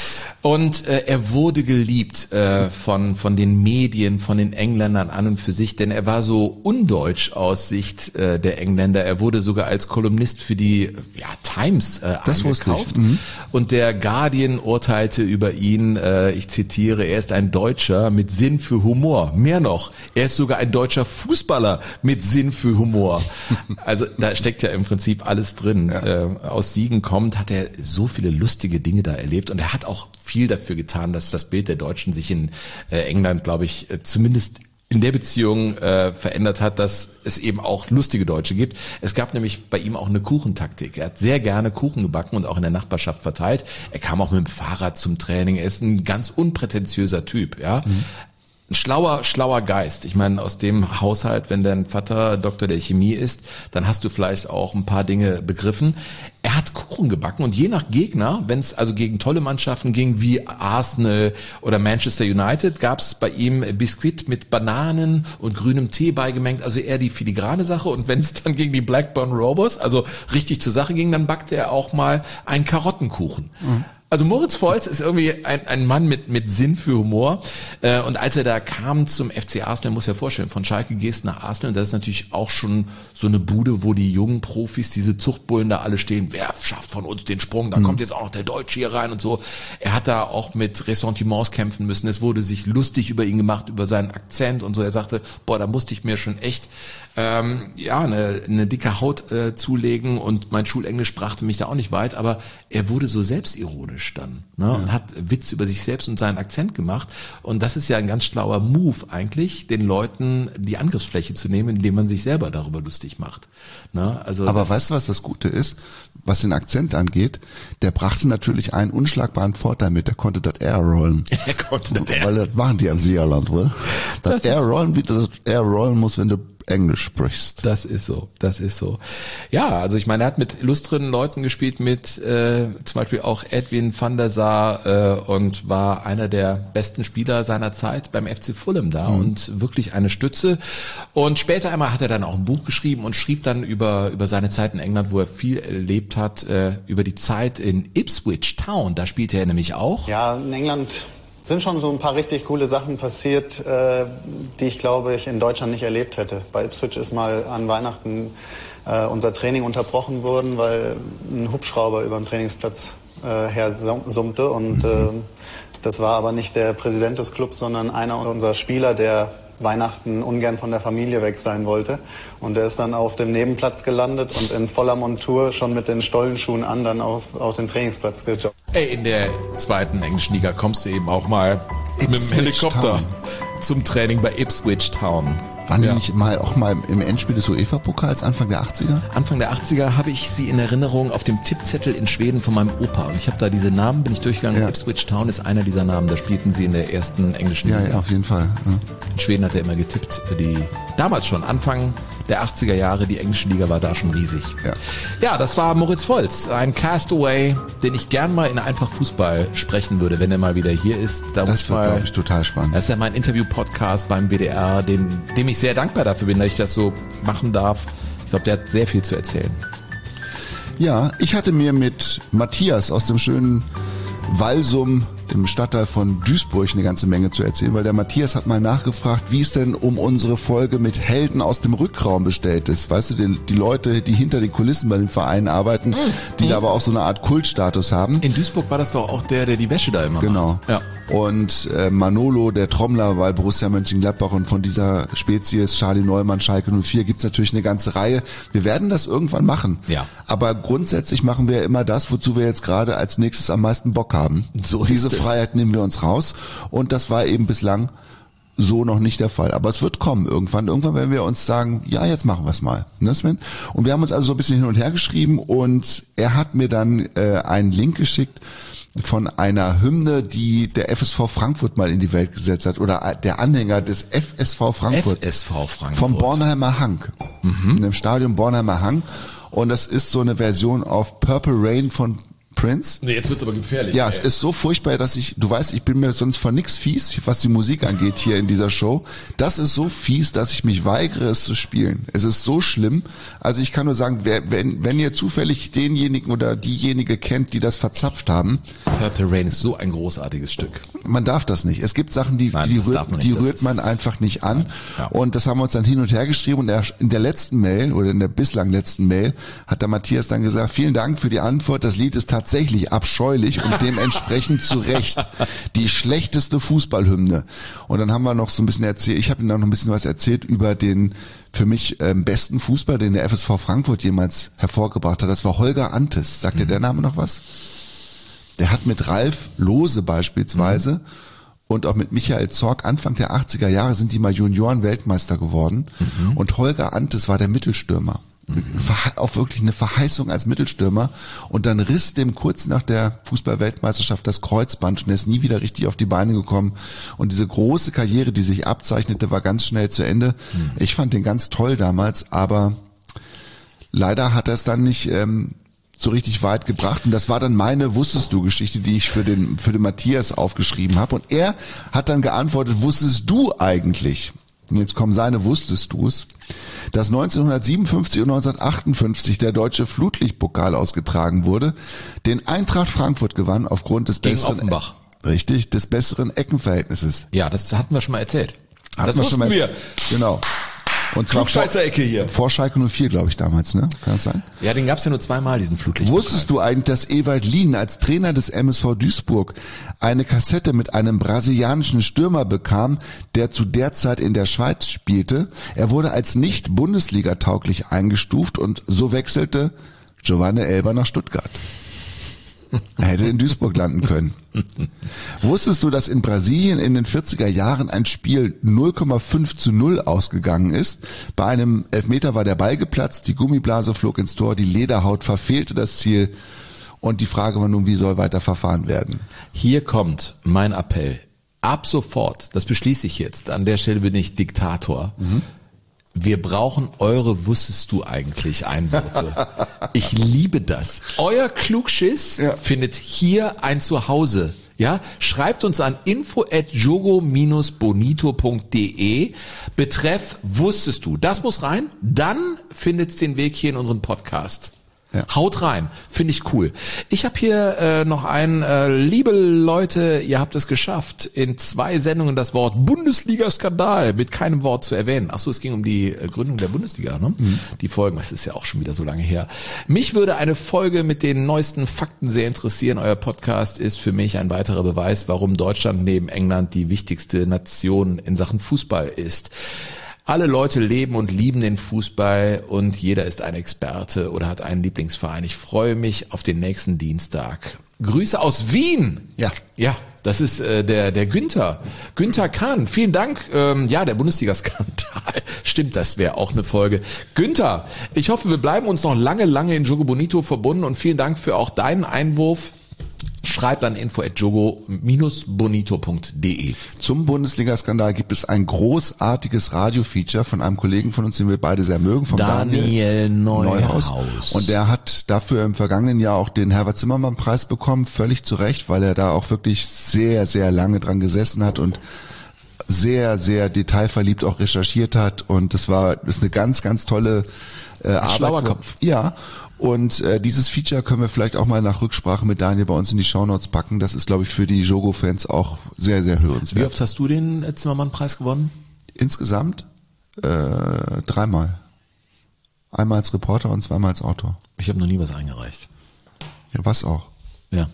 C: Und äh, er wurde geliebt äh, von von den Medien, von den Engländern an und für sich, denn er war so undeutsch aus Sicht äh, der Engländer. Er wurde sogar als Kolumnist für die ja, Times äh,
B: das
C: angekauft.
B: Mhm.
C: Und der Guardian urteilte über ihn, äh, ich zitiere, er ist ein Deutscher mit Sinn für Humor. Mehr noch, er ist sogar ein deutscher Fußballer mit Sinn für Humor. Also da steckt ja im Prinzip alles drin. Ja. Äh, aus Siegen kommt, hat er so viele lustige Dinge da erlebt und er hat auch viel dafür getan, dass das Bild der Deutschen sich in äh, England, glaube ich, äh, zumindest in der Beziehung äh, verändert hat, dass es eben auch lustige Deutsche gibt. Es gab nämlich bei ihm auch eine Kuchentaktik. Er hat sehr gerne Kuchen gebacken und auch in der Nachbarschaft verteilt. Er kam auch mit dem Fahrrad zum Training. Er ist ein ganz unprätentiöser Typ, ja. Mhm. Ein schlauer, schlauer Geist. Ich meine, aus dem Haushalt, wenn dein Vater Doktor der Chemie ist, dann hast du vielleicht auch ein paar Dinge begriffen. Er hat Kuchen gebacken und je nach Gegner, wenn es also gegen tolle Mannschaften ging, wie Arsenal oder Manchester United, gab es bei ihm Biskuit mit Bananen und grünem Tee beigemengt, also eher die filigrane Sache. Und wenn es dann gegen die Blackburn Rovers, also richtig zur Sache ging, dann backte er auch mal einen Karottenkuchen. Mhm. Also Moritz Volz ist irgendwie ein, ein Mann mit mit Sinn für Humor. Äh, und als er da kam zum F C Arsenal, muss ja vorstellen, von Schalke gehst nach Arsenal, das ist natürlich auch schon so eine Bude, wo die jungen Profis, diese Zuchtbullen da alle stehen, wer schafft von uns den Sprung, da mhm. kommt jetzt auch noch der Deutsche hier rein und so. Er hat da auch mit Ressentiments kämpfen müssen, es wurde sich lustig über ihn gemacht, über seinen Akzent und so. Er sagte, boah, da musste ich mir schon echt ähm, ja eine, eine dicke Haut äh, zulegen und mein Schulenglisch brachte mich da auch nicht weit, aber er wurde so selbstironisch dann, ne, ja. und hat Witz über sich selbst und seinen Akzent gemacht. Und das ist ja ein ganz schlauer Move eigentlich, den Leuten die Angriffsfläche zu nehmen, indem man sich selber darüber lustig macht. Ne? Also
B: aber weißt du, was das Gute ist, was den Akzent angeht? Der brachte natürlich einen unschlagbaren Vorteil mit, der konnte das R rollen.
C: Er konnte das R.
B: Weil das machen die am Siegerland, oder? Das, das R rollen, wie du das R rollen musst, wenn du Englisch sprichst.
C: Das ist so, das ist so. Ja, also ich meine, er hat mit illustren Leuten gespielt, mit äh, zum Beispiel auch Edwin van der Sar äh, und war einer der besten Spieler seiner Zeit beim F C Fulham da mhm. und wirklich eine Stütze. Und später einmal hat er dann auch ein Buch geschrieben und schrieb dann über über seine Zeit in England, wo er viel erlebt hat, äh, über die Zeit in Ipswich Town. Da spielte er nämlich auch.
G: Ja, in England sind schon so ein paar richtig coole Sachen passiert, äh, die ich glaube ich in Deutschland nicht erlebt hätte. Bei Ipswich ist mal an Weihnachten äh, unser Training unterbrochen worden, weil ein Hubschrauber über dem Trainingsplatz äh, her summte und äh, das war aber nicht der Präsident des Clubs, sondern einer unserer Spieler, der Weihnachten ungern von der Familie weg sein wollte. Und er ist dann auf dem Nebenplatz gelandet und in voller Montur schon mit den Stollenschuhen an dann auf, auf den Trainingsplatz gejoggt.
C: Ey, in der zweiten englischen Liga kommst du eben auch mal Ipswich mit dem Helikopter Town. Zum Training bei Ipswich Town.
B: Waren die ja. nicht mal auch mal im Endspiel des UEFA-Pokals Anfang der achtziger?
C: Anfang der achtziger habe ich sie in Erinnerung auf dem Tippzettel in Schweden von meinem Opa. Und ich habe da diese Namen, bin ich durchgegangen. Ja. Ipswich Town ist einer dieser Namen. Da spielten sie in der ersten englischen
B: ja,
C: Liga.
B: Ja, auf jeden Fall. Ja.
C: In Schweden hat er immer getippt. Die damals schon, Anfang der achtziger Jahre, die englische Liga war da schon riesig. Ja, ja, das war Moritz Volz, ein Castaway, den ich gern mal in einfach Fußball sprechen würde, wenn er mal wieder hier ist. Da
B: das wird, glaube ich, total spannend.
C: Das ist ja mein Interview-Podcast beim W D R, dem, dem ich sehr dankbar dafür bin, dass ich das so machen darf. Ich glaube, der hat sehr viel zu erzählen.
B: Ja, ich hatte mir mit Matthias aus dem schönen Walsum, dem Stadtteil von Duisburg, eine ganze Menge zu erzählen, weil der Matthias hat mal nachgefragt, wie es denn um unsere Folge mit Helden aus dem Rückraum bestellt ist. Weißt du, die, die Leute, die hinter den Kulissen bei den Vereinen arbeiten, mhm. die mhm. da aber auch so eine Art Kultstatus haben.
C: In Duisburg war das doch auch der, der die Wäsche da immer
B: genau.
C: macht. Genau.
B: Ja. Und äh, Manolo, der Trommler bei Borussia Mönchengladbach, und von dieser Spezies Charlie Neumann, Schalke null vier, gibt's natürlich eine ganze Reihe. Wir werden das irgendwann machen.
C: Ja.
B: Aber grundsätzlich machen wir immer das, wozu wir jetzt gerade als nächstes am meisten Bock haben.
C: So
B: Diese
C: ist es.
B: Freiheit nehmen wir uns raus. Und das war eben bislang so noch nicht der Fall. Aber es wird kommen irgendwann. Irgendwann werden wir uns sagen, ja, jetzt machen wir es mal. Ne, Sven? Und wir haben uns also so ein bisschen hin und her geschrieben und er hat mir dann äh, einen Link geschickt von einer Hymne, die der F S V Frankfurt mal in die Welt gesetzt hat oder der Anhänger des F S V Frankfurt.
C: F S V Frankfurt.
B: Vom Bornheimer Hang. Mhm. Im Stadion Bornheimer Hang. Und das ist so eine Version auf Purple Rain von Prince.
C: Nee, jetzt wird's aber gefährlich.
B: Ja, ey. Es ist so furchtbar, dass ich, du weißt, ich bin mir sonst von nix fies, was die Musik angeht hier in dieser Show. Das ist so fies, dass ich mich weigere, es zu spielen. Es ist so schlimm. Also ich kann nur sagen, wer, wenn, wenn ihr zufällig denjenigen oder diejenige kennt, die das verzapft haben.
C: Purple Rain ist so ein großartiges Stück.
B: Man darf das nicht. Es gibt Sachen, die, Nein, die, rührt, man, die rührt man einfach nicht an. Ja. Und das haben wir uns dann hin und her geschrieben und in der letzten Mail oder in der bislang letzten Mail hat der Matthias dann gesagt, vielen Dank für die Antwort. Das Lied ist tatsächlich tatsächlich abscheulich und dementsprechend zu Recht die schlechteste Fußballhymne. Und dann haben wir noch so ein bisschen erzählt, ich habe Ihnen noch ein bisschen was erzählt über den für mich ähm, besten Fußball, den der F S V Frankfurt jemals hervorgebracht hat. Das war Holger Antes. Sagt dir mhm. der Name noch was? Der hat mit Ralf Lohse beispielsweise mhm. und auch mit Michael Zorc Anfang der achtziger Jahre sind die mal Junioren-Weltmeister geworden. Mhm. Und Holger Antes war der Mittelstürmer. Auch wirklich eine Verheißung als Mittelstürmer und dann riss dem kurz nach der Fußball-Weltmeisterschaft das Kreuzband und er ist nie wieder richtig auf die Beine gekommen und diese große Karriere, die sich abzeichnete, war ganz schnell zu Ende. Mhm. Ich fand den ganz toll damals, aber leider hat er es dann nicht ähm, so richtig weit gebracht und das war dann meine Wusstest-du-Geschichte, die ich für den für den Matthias aufgeschrieben habe und er hat dann geantwortet, wusstest du eigentlich? Und jetzt kommen seine Wusstest du's, dass neunzehnhundertsiebenundfünfzig und neunzehnhundertachtundfünfzig der deutsche Flutlichtpokal ausgetragen wurde, den Eintracht Frankfurt gewann aufgrund des
C: Gegen
B: besseren
C: Offenbach.
B: Richtig, des besseren Eckenverhältnisses.
C: Ja, das hatten wir schon mal erzählt.
B: Hatten
C: das
B: wir
C: wussten
B: schon mal,
C: wir.
B: Genau. Und zwar vor,
C: Ecke hier.
B: vor Schalke null vier, glaube ich, damals, ne? Kann das sein?
C: Ja, den gab's ja nur zweimal, diesen Flutlichtpokal.
B: Wusstest du eigentlich, dass Ewald Lien als Trainer des M S V Duisburg eine Kassette mit einem brasilianischen Stürmer bekam, der zu der Zeit in der Schweiz spielte? Er wurde als nicht Bundesliga-tauglich eingestuft und so wechselte Giovanni Elber nach Stuttgart. Er hätte in Duisburg landen können. Wusstest du, dass in Brasilien in den vierziger Jahren ein Spiel null Komma fünf zu null ausgegangen ist? Bei einem Elfmeter war der Ball geplatzt, die Gummiblase flog ins Tor, die Lederhaut verfehlte das Ziel und die Frage war nun, wie soll weiter verfahren werden?
C: Hier kommt mein Appell. Ab sofort, das beschließe ich jetzt, an der Stelle bin ich Diktator, mhm. Wir brauchen eure Wusstest du eigentlich Einwürfe. Ich liebe das. Euer Klugschiss ja. findet hier ein Zuhause. Ja, schreibt uns an info at jogo dash bonito punkt de. Betreff Wusstest du. Das muss rein. Dann findet's den Weg hier in unserem Podcast. Ja. Haut rein, finde ich cool. Ich habe hier äh, noch ein, äh, liebe Leute, ihr habt es geschafft, in zwei Sendungen das Wort Bundesliga-Skandal mit keinem Wort zu erwähnen. Ach so, es ging um die äh, Gründung der Bundesliga, ne? Mhm. Die Folgen, das ist ja auch schon wieder so lange her. Mich würde eine Folge mit den neuesten Fakten sehr interessieren. Euer Podcast ist für mich ein weiterer Beweis, warum Deutschland neben England die wichtigste Nation in Sachen Fußball ist. Alle Leute leben und lieben den Fußball und jeder ist ein Experte oder hat einen Lieblingsverein. Ich freue mich auf den nächsten Dienstag. Grüße aus Wien.
B: Ja.
C: Ja, das ist äh, der der Günther. Günther Kahn. Vielen Dank. Ähm, ja, der Bundesliga-Skandal. Stimmt, das wäre auch eine Folge. Günther, ich hoffe, wir bleiben uns noch lange, lange in Jogo Bonito verbunden und vielen Dank für auch deinen Einwurf. Schreibt an info at jogo dash bonito punkt de.
B: Zum Bundesliga-Skandal gibt es ein großartiges Radio-Feature von einem Kollegen von uns, den wir beide sehr mögen, vom
C: Daniel, Daniel Neuhaus.
B: Neuhaus. Und der hat dafür im vergangenen Jahr auch den Herbert-Zimmermann-Preis bekommen, völlig zu Recht, weil er da auch wirklich sehr, sehr lange dran gesessen hat und sehr, sehr detailverliebt auch recherchiert hat. Und das war, das ist eine ganz, ganz tolle äh, Arbeit.
C: Schlauer Kopf.
B: Ja. Und äh, dieses Feature können wir vielleicht auch mal nach Rücksprache mit Daniel bei uns in die Shownotes packen. Das ist, glaube ich, für die Jogo-Fans auch sehr, sehr hörenswert.
C: Wie oft hast du den Zimmermann-Preis gewonnen?
B: Insgesamt äh, dreimal. Einmal als Reporter und zweimal als Autor.
C: Ich habe noch nie was eingereicht.
B: Ja, was auch?
C: Ja.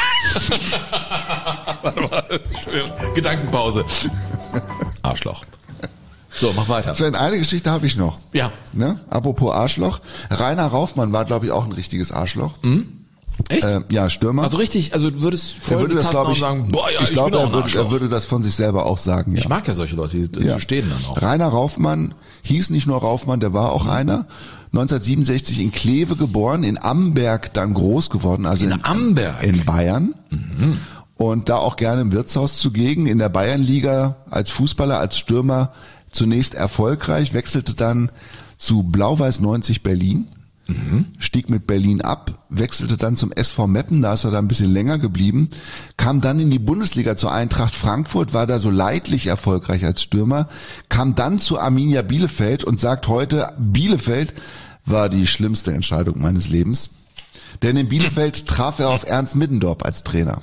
C: Warte mal. Gedankenpause. Arschloch. So, mach weiter.
B: Sven, eine Geschichte habe ich noch.
C: Ja.
B: Ne? Apropos Arschloch. Rainer Raufmann war, glaube ich, auch ein richtiges Arschloch.
C: Mhm. Echt?
B: Äh, ja, Stürmer.
C: Also richtig, also du würdest
B: er würde das, glaube ich,
C: sagen, boah, ja, ich,
B: ich glaube,
C: bin auch
B: er,
C: ein
B: würde,
C: Arschloch.
B: er würde das von sich selber auch sagen. Ja.
C: Ich mag ja solche Leute, die dazu
B: Ja.
C: stehen dann auch.
B: Rainer Raufmann hieß nicht nur Raufmann, der war auch einer. neunzehnhundertsiebenundsechzig in Kleve geboren, in Amberg dann groß geworden, also
C: In
B: in,
C: Amberg?
B: in Bayern.
C: Mhm.
B: Und da auch gerne im Wirtshaus zugegen, in der Bayernliga als Fußballer, als Stürmer zunächst erfolgreich, wechselte dann zu Blau-Weiß neunzig Berlin, mhm. stieg mit Berlin ab, wechselte dann zum S V Meppen, da ist er dann ein bisschen länger geblieben, kam dann in die Bundesliga zur Eintracht Frankfurt, war da so leidlich erfolgreich als Stürmer, kam dann zu Arminia Bielefeld und sagt heute, Bielefeld war die schlimmste Entscheidung meines Lebens. Denn in Bielefeld traf er auf Ernst Middendorp als Trainer.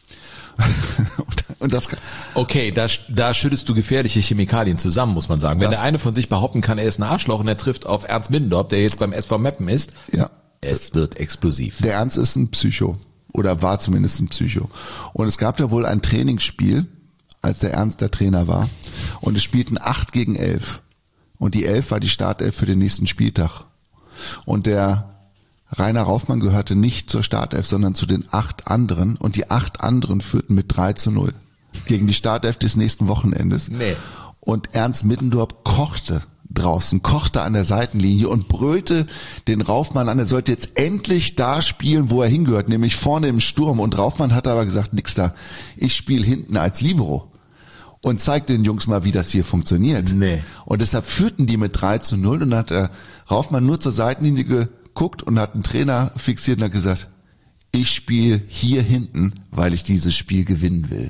B: Und das,
C: okay, da, da schüttest du gefährliche Chemikalien zusammen, muss man sagen. Wenn
B: das,
C: der eine von sich behaupten kann, er ist ein Arschloch und er trifft auf Ernst Middendorp, der jetzt beim S V Meppen ist,
B: ja,
C: es wird explosiv.
B: Der Ernst ist ein Psycho. Oder war zumindest ein Psycho. Und es gab da wohl ein Trainingsspiel, als der Ernst der Trainer war. Und es spielten acht gegen elf. Und die elf war die Startelf für den nächsten Spieltag. Und der Rainer Raufmann gehörte nicht zur Startelf, sondern zu den acht anderen. Und die acht anderen führten mit drei zu null gegen die Startelf des nächsten Wochenendes.
C: Nee.
B: Und Ernst Middendorp kochte draußen, kochte an der Seitenlinie und brüllte den Raufmann an, er sollte jetzt endlich da spielen, wo er hingehört, nämlich vorne im Sturm. Und Raufmann hat aber gesagt, nix da, ich spiele hinten als Libero. Und zeigt den Jungs mal, wie das hier funktioniert.
C: Nee.
B: Und deshalb führten die mit drei zu null und dann hat der Raufmann nur zur Seitenlinie geguckt und hat einen Trainer fixiert und hat gesagt, ich spiele hier hinten, weil ich dieses Spiel gewinnen will.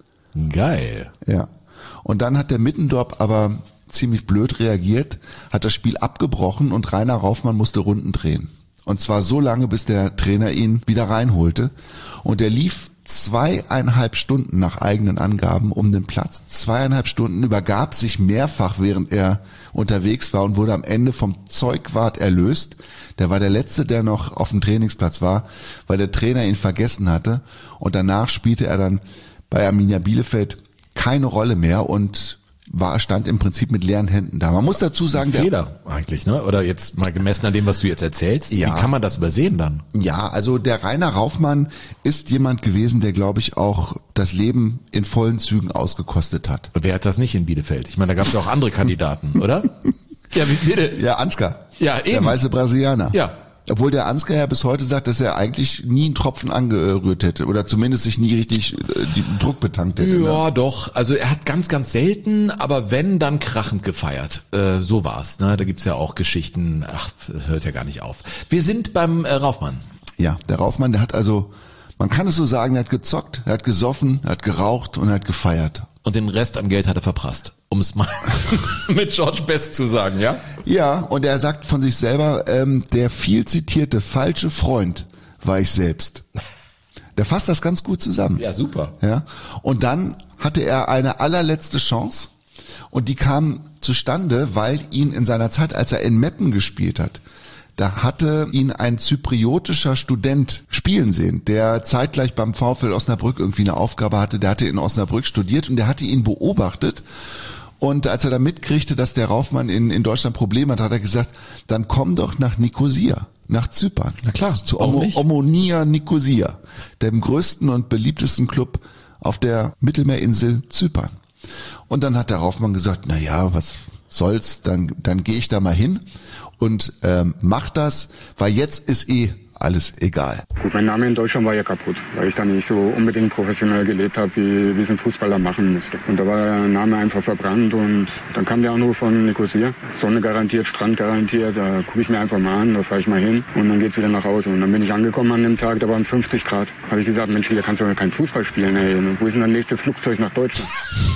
C: Geil.
B: Ja. Und dann hat der Middendorp aber ziemlich blöd reagiert, hat das Spiel abgebrochen und Rainer Raufmann musste Runden drehen. Und zwar so lange, bis der Trainer ihn wieder reinholte. Und er lief zweieinhalb Stunden nach eigenen Angaben um den Platz. Zweieinhalb Stunden, übergab sich mehrfach, während er unterwegs war und wurde am Ende vom Zeugwart erlöst. Der war der Letzte, der noch auf dem Trainingsplatz war, weil der Trainer ihn vergessen hatte. Und danach spielte er dann bei Arminia Bielefeld keine Rolle mehr und war, stand im Prinzip mit leeren Händen da. Man muss dazu sagen, der
C: Fehler eigentlich, ne? Oder jetzt mal gemessen an dem, was du jetzt erzählst,
B: Ja.
C: wie kann man das übersehen dann?
B: Ja, also der Rainer Raufmann ist jemand gewesen, der, glaube ich, auch das Leben in vollen Zügen ausgekostet hat.
C: Wer hat das nicht in Bielefeld? Ich meine, da gab es ja auch andere Kandidaten, oder? Ja, wie bitte?
B: Ja, Ansgar.
C: Ja, eben.
B: Der weiße Brasilianer.
C: Ja.
B: Obwohl der Ansgar ja bis heute sagt, dass er eigentlich nie einen Tropfen angerührt hätte oder zumindest sich nie richtig äh, die Druck betankt hätte.
C: Ja,
B: Ne?
C: doch. Also er hat ganz, ganz selten, aber wenn, dann krachend gefeiert. Äh, so war's. Ne? Da gibt's ja auch Geschichten. Ach, das hört ja gar nicht auf. Wir sind beim äh, Raufmann.
B: Ja, der Raufmann, der hat also, man kann es so sagen, er hat gezockt, er hat gesoffen, er hat geraucht und er hat gefeiert.
C: Und den Rest an Geld hat er verprasst. Um es mal mit George Best zu sagen, ja?
B: Ja, und er sagt von sich selber, ähm, der viel zitierte falsche Freund war ich selbst. Der fasst das ganz gut zusammen.
C: Ja, super.
B: Ja. Und dann hatte er eine allerletzte Chance und die kam zustande, weil ihn in seiner Zeit, als er in Meppen gespielt hat, da hatte ihn ein zypriotischer Student spielen sehen, der zeitgleich beim VfL Osnabrück irgendwie eine Aufgabe hatte. Der hatte in Osnabrück studiert und der hatte ihn beobachtet. Und als er da mitkriegte, dass der Raufmann in, in Deutschland Probleme hat, hat er gesagt, dann komm doch nach Nikosia, nach Zypern.
C: Na klar,
B: zu
C: warum
B: Omo,
C: nicht?
B: Omonia Nikosia, dem größten und beliebtesten Club auf der Mittelmeerinsel Zypern. Und dann hat der Raufmann gesagt, na ja, was soll's, dann, dann gehe ich da mal hin und ähm, mach das, weil jetzt ist eh alles egal.
H: Gut, mein Name in Deutschland war ja kaputt, weil ich da nicht so unbedingt professionell gelebt habe, wie, wie es ein Fußballer machen müsste. Und da war der Name einfach verbrannt und dann kam der Anruf von Nicosia. Sonne garantiert, Strand garantiert, da gucke ich mir einfach mal an, da fahre ich mal hin und dann geht's wieder nach Hause. Und dann bin ich angekommen an dem Tag, da waren fünfzig Grad. Habe ich gesagt, Mensch, hier kannst du ja kein Fußball spielen, ey. Wo ist denn das nächste Flugzeug nach Deutschland?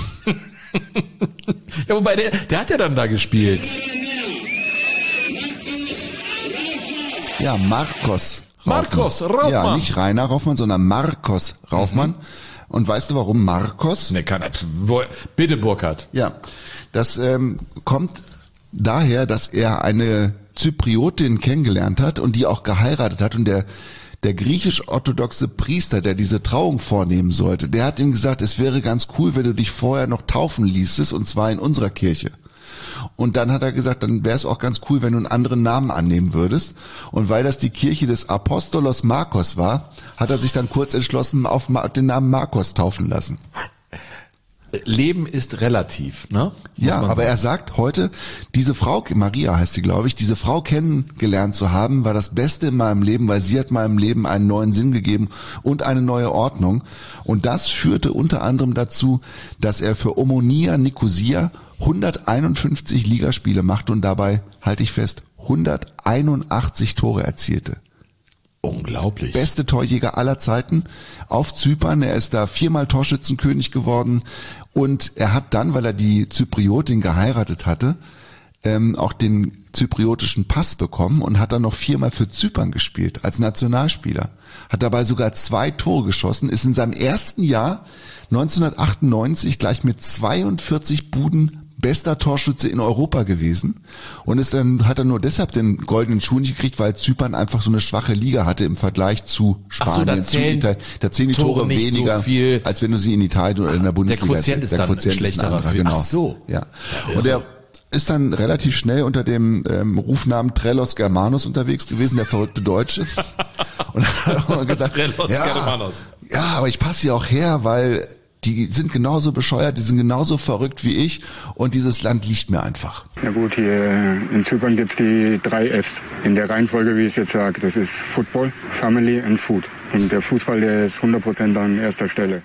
C: Ja, wobei, der, der hat ja dann da gespielt.
B: Ja, Marcos Raufmann.
C: Marcos Raufmann.
B: Ja, nicht Rainer Raufmann, sondern Marcos Raufmann. Mhm. Und weißt du warum Marcos?
C: Ne, kann, wo, bitte, Burkhard.
B: Ja, das ähm, kommt daher, dass er eine Zypriotin kennengelernt hat und die auch geheiratet hat und der der griechisch-orthodoxe Priester, der diese Trauung vornehmen sollte, der hat ihm gesagt, es wäre ganz cool, wenn du dich vorher noch taufen ließest, und zwar in unserer Kirche. Und dann hat er gesagt, dann wäre es auch ganz cool, wenn du einen anderen Namen annehmen würdest. Und weil das die Kirche des Apostolos Markos war, hat er sich dann kurz entschlossen, auf den Namen Markos taufen lassen.
C: Leben ist relativ, ne? Muss
B: Ja, aber
C: sagen.
B: er sagt heute, diese Frau, Maria heißt sie, glaube ich, diese Frau kennengelernt zu haben, war das Beste in meinem Leben, weil sie hat meinem Leben einen neuen Sinn gegeben und eine neue Ordnung. Und das führte unter anderem dazu, dass er für Omonia Nikosia hunderteinundfünfzig Ligaspiele machte und dabei, halte ich fest, hunderteinundachtzig Tore erzielte.
C: Unglaublich.
B: Beste Torjäger aller Zeiten auf Zypern. Er ist da viermal Torschützenkönig geworden und er hat dann, weil er die Zypriotin geheiratet hatte, ähm, auch den zypriotischen Pass bekommen und hat dann noch viermal für Zypern gespielt als Nationalspieler. Hat dabei sogar zwei Tore geschossen, ist in seinem ersten Jahr neunzehnhundertachtundneunzig gleich mit zweiundvierzig Buden bester Torschütze in Europa gewesen und ist dann, hat er nur deshalb den goldenen Schuh nicht gekriegt, weil Zypern einfach so eine schwache Liga hatte im Vergleich zu Spanien,
C: Ach so, da
B: zu
C: zählen
B: Italien. Da zählen die Tore,
C: Tore nicht
B: weniger,
C: so viel.
B: als wenn du sie in Italien oder in der Bundesliga
C: Quotient ist dann schlechterer
B: anderer,
C: für-
B: genau.
C: Ach so.
B: Ja. Und er ist dann relativ schnell unter dem ähm, Rufnamen Trelos Germanus unterwegs gewesen, der verrückte Deutsche. Und hat auch mal gesagt,
C: Trelos
B: ja,
C: Germanus.
B: ja, aber ich passe hier auch her, weil die sind genauso bescheuert, die sind genauso verrückt wie ich und dieses Land liegt mir einfach.
H: Ja gut, hier in Zypern gibt's die drei Fs. In der Reihenfolge, wie ich es jetzt sage, das ist Football, Family und Food. Und der Fußball, der ist hundert Prozent an erster Stelle.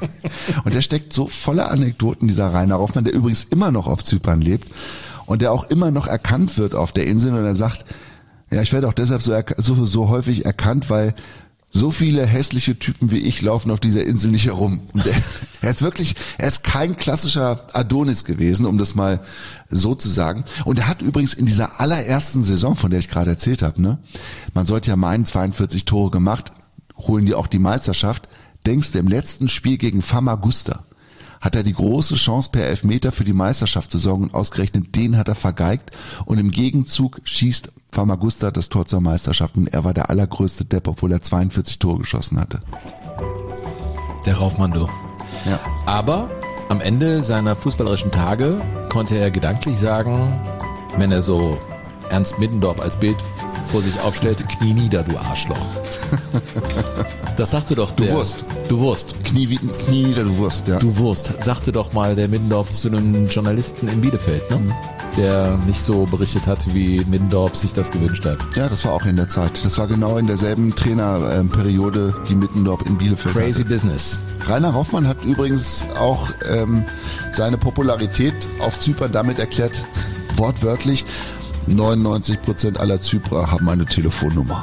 B: Und der steckt so voller Anekdoten, dieser Rainer Hoffmann, der übrigens immer noch auf Zypern lebt und der auch immer noch erkannt wird auf der Insel. Und er sagt, ja, ich werde auch deshalb so, erk- so, so häufig erkannt, weil so viele hässliche Typen wie ich laufen auf dieser Insel nicht herum. Und er, er ist wirklich, er ist kein klassischer Adonis gewesen, um das mal so zu sagen. Und er hat übrigens in dieser allerersten Saison, von der ich gerade erzählt habe, ne, man sollte ja meinen, zweiundvierzig Tore gemacht, holen die auch die Meisterschaft. Denkst du, im letzten Spiel gegen Famagusta hat er die große Chance per Elfmeter für die Meisterschaft zu sorgen und ausgerechnet den hat er vergeigt und im Gegenzug schießt Famagusta das Tor zur Meisterschaft und er war der allergrößte Depp, obwohl er zweiundvierzig Tore geschossen hatte.
C: Der Raufmann, du.
B: Ja.
C: Aber am Ende seiner fußballerischen Tage konnte er gedanklich sagen, wenn er so Ernst Middendorf als Bild vor sich aufstellte, knie nieder, du Arschloch. Das sagte doch der...
B: Du Wurst.
C: Du Wurst.
B: Knie, wie- Knie nieder, du Wurst, ja.
C: Du Wurst, sagte doch mal der Middendorf zu einem Journalisten in Bielefeld, ne? Der nicht so berichtet hat, wie Middendorf sich das gewünscht hat.
B: Ja, das war auch in der Zeit. Das war genau in derselben Trainerperiode, die Middendorf in Bielefeld
C: Crazy
B: hatte.
C: Business.
B: Rainer Hoffmann hat übrigens auch ähm, seine Popularität auf Zypern damit erklärt, wortwörtlich, neunundneunzig Prozent aller Zyprer haben eine Telefonnummer.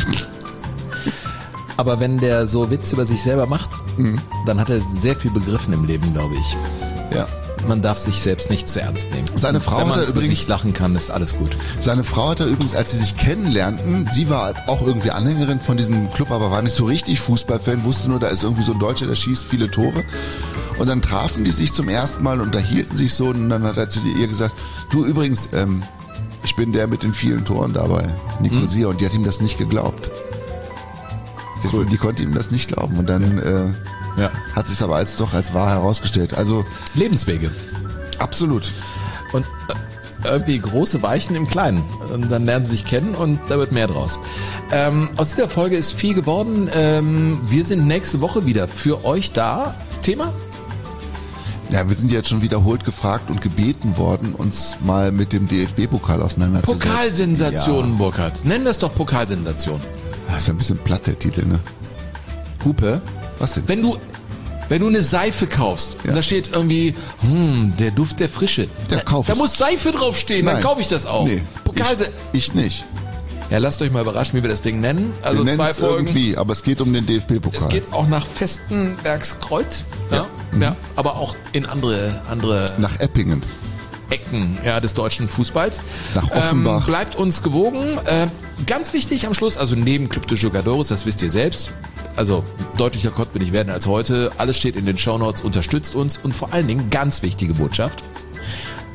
C: Aber wenn der so Witz über sich selber macht,
B: Mhm.
C: dann hat er sehr viel begriffen im Leben, glaube ich.
B: Ja.
C: Man darf sich selbst nicht zu ernst nehmen.
B: Seine Frau
C: Wenn man
B: hat er
C: über
B: übrigens-
C: sich lachen kann, ist alles gut.
B: Seine Frau hat er übrigens, als sie sich kennenlernten, sie war auch irgendwie Anhängerin von diesem Club, aber war nicht so richtig Fußballfan, wusste nur, da ist irgendwie so ein Deutscher, der schießt viele Tore. Und dann trafen die sich zum ersten Mal, unterhielten sich so und dann hat er zu ihr gesagt, du übrigens, ähm, ich bin der mit den vielen Toren dabei, Nicosia. Und die hat ihm das nicht geglaubt. Die,
C: Cool.
B: die konnte ihm das nicht glauben und dann äh,
C: Ja.
B: hat sich aber als doch als wahr herausgestellt. Also
C: Lebenswege.
B: absolut.
C: Und äh, irgendwie große Weichen im Kleinen. Und dann lernen sie sich kennen und da wird mehr draus. Ähm, aus dieser Folge ist viel geworden. Ähm, wir sind nächste Woche wieder für euch da. Thema?
B: Ja, wir sind jetzt schon wiederholt gefragt und gebeten worden, uns mal mit dem D F B-Pokal auseinanderzusetzen.
C: Pokalsensation,
B: Ja,
C: Burkhard. Nennen wir es doch Pokalsensation.
B: das ist ein bisschen platt, der Titel, ne?
C: Hupe.
B: Was denn?
C: Wenn du, wenn du eine Seife kaufst
B: Ja.
C: und da steht irgendwie, hm, der Duft der Frische.
B: Ja,
C: da,
B: kauf
C: da
B: es.
C: muss Seife draufstehen, dann
B: Nein.
C: kaufe ich das auch.
B: Nee,
C: Pokalse
B: ich, ich nicht.
C: ja, lasst euch mal überraschen, wie wir das Ding nennen. Also
B: wir
C: zwei
B: nennen es
C: Folgen.
B: irgendwie, aber es geht um den D F B-Pokal.
C: Es geht auch nach Festenbergskreuz, ja, ja, aber auch in andere andere
B: nach Eppingen.
C: Ecken ja, des deutschen Fußballs.
B: Nach Offenbach.
C: Ähm, bleibt uns gewogen. Äh, ganz wichtig am Schluss, also neben Club de Jugadores, das wisst ihr selbst, also deutlicher konnten wir nicht werden als heute. Alles steht in den Shownotes, unterstützt uns und vor allen Dingen, ganz wichtige Botschaft,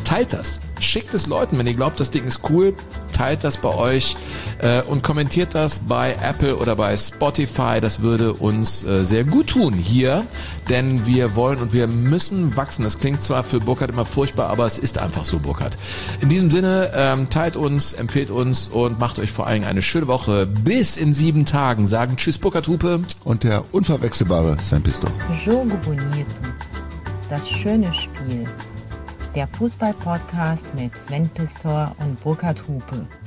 C: Teilt das. Schickt es Leuten, wenn ihr glaubt, das Ding ist cool. Teilt das bei euch äh, und kommentiert das bei Apple oder bei Spotify. Das würde uns äh, sehr gut tun hier, denn wir wollen und wir müssen wachsen. Das klingt zwar für Burkhard immer furchtbar, aber es ist einfach so, Burkhard. In diesem Sinne, ähm, teilt uns, empfehlt uns und macht euch vor allem eine schöne Woche. Bis in sieben Tagen. Sagen Tschüss, Burkhard Hupe.
B: Und der unverwechselbare Sven Pistor.
A: Jogo Bonito. Das schöne Spiel. Der Fußball-Podcast mit Sven Pistor und Burkhard Hupe.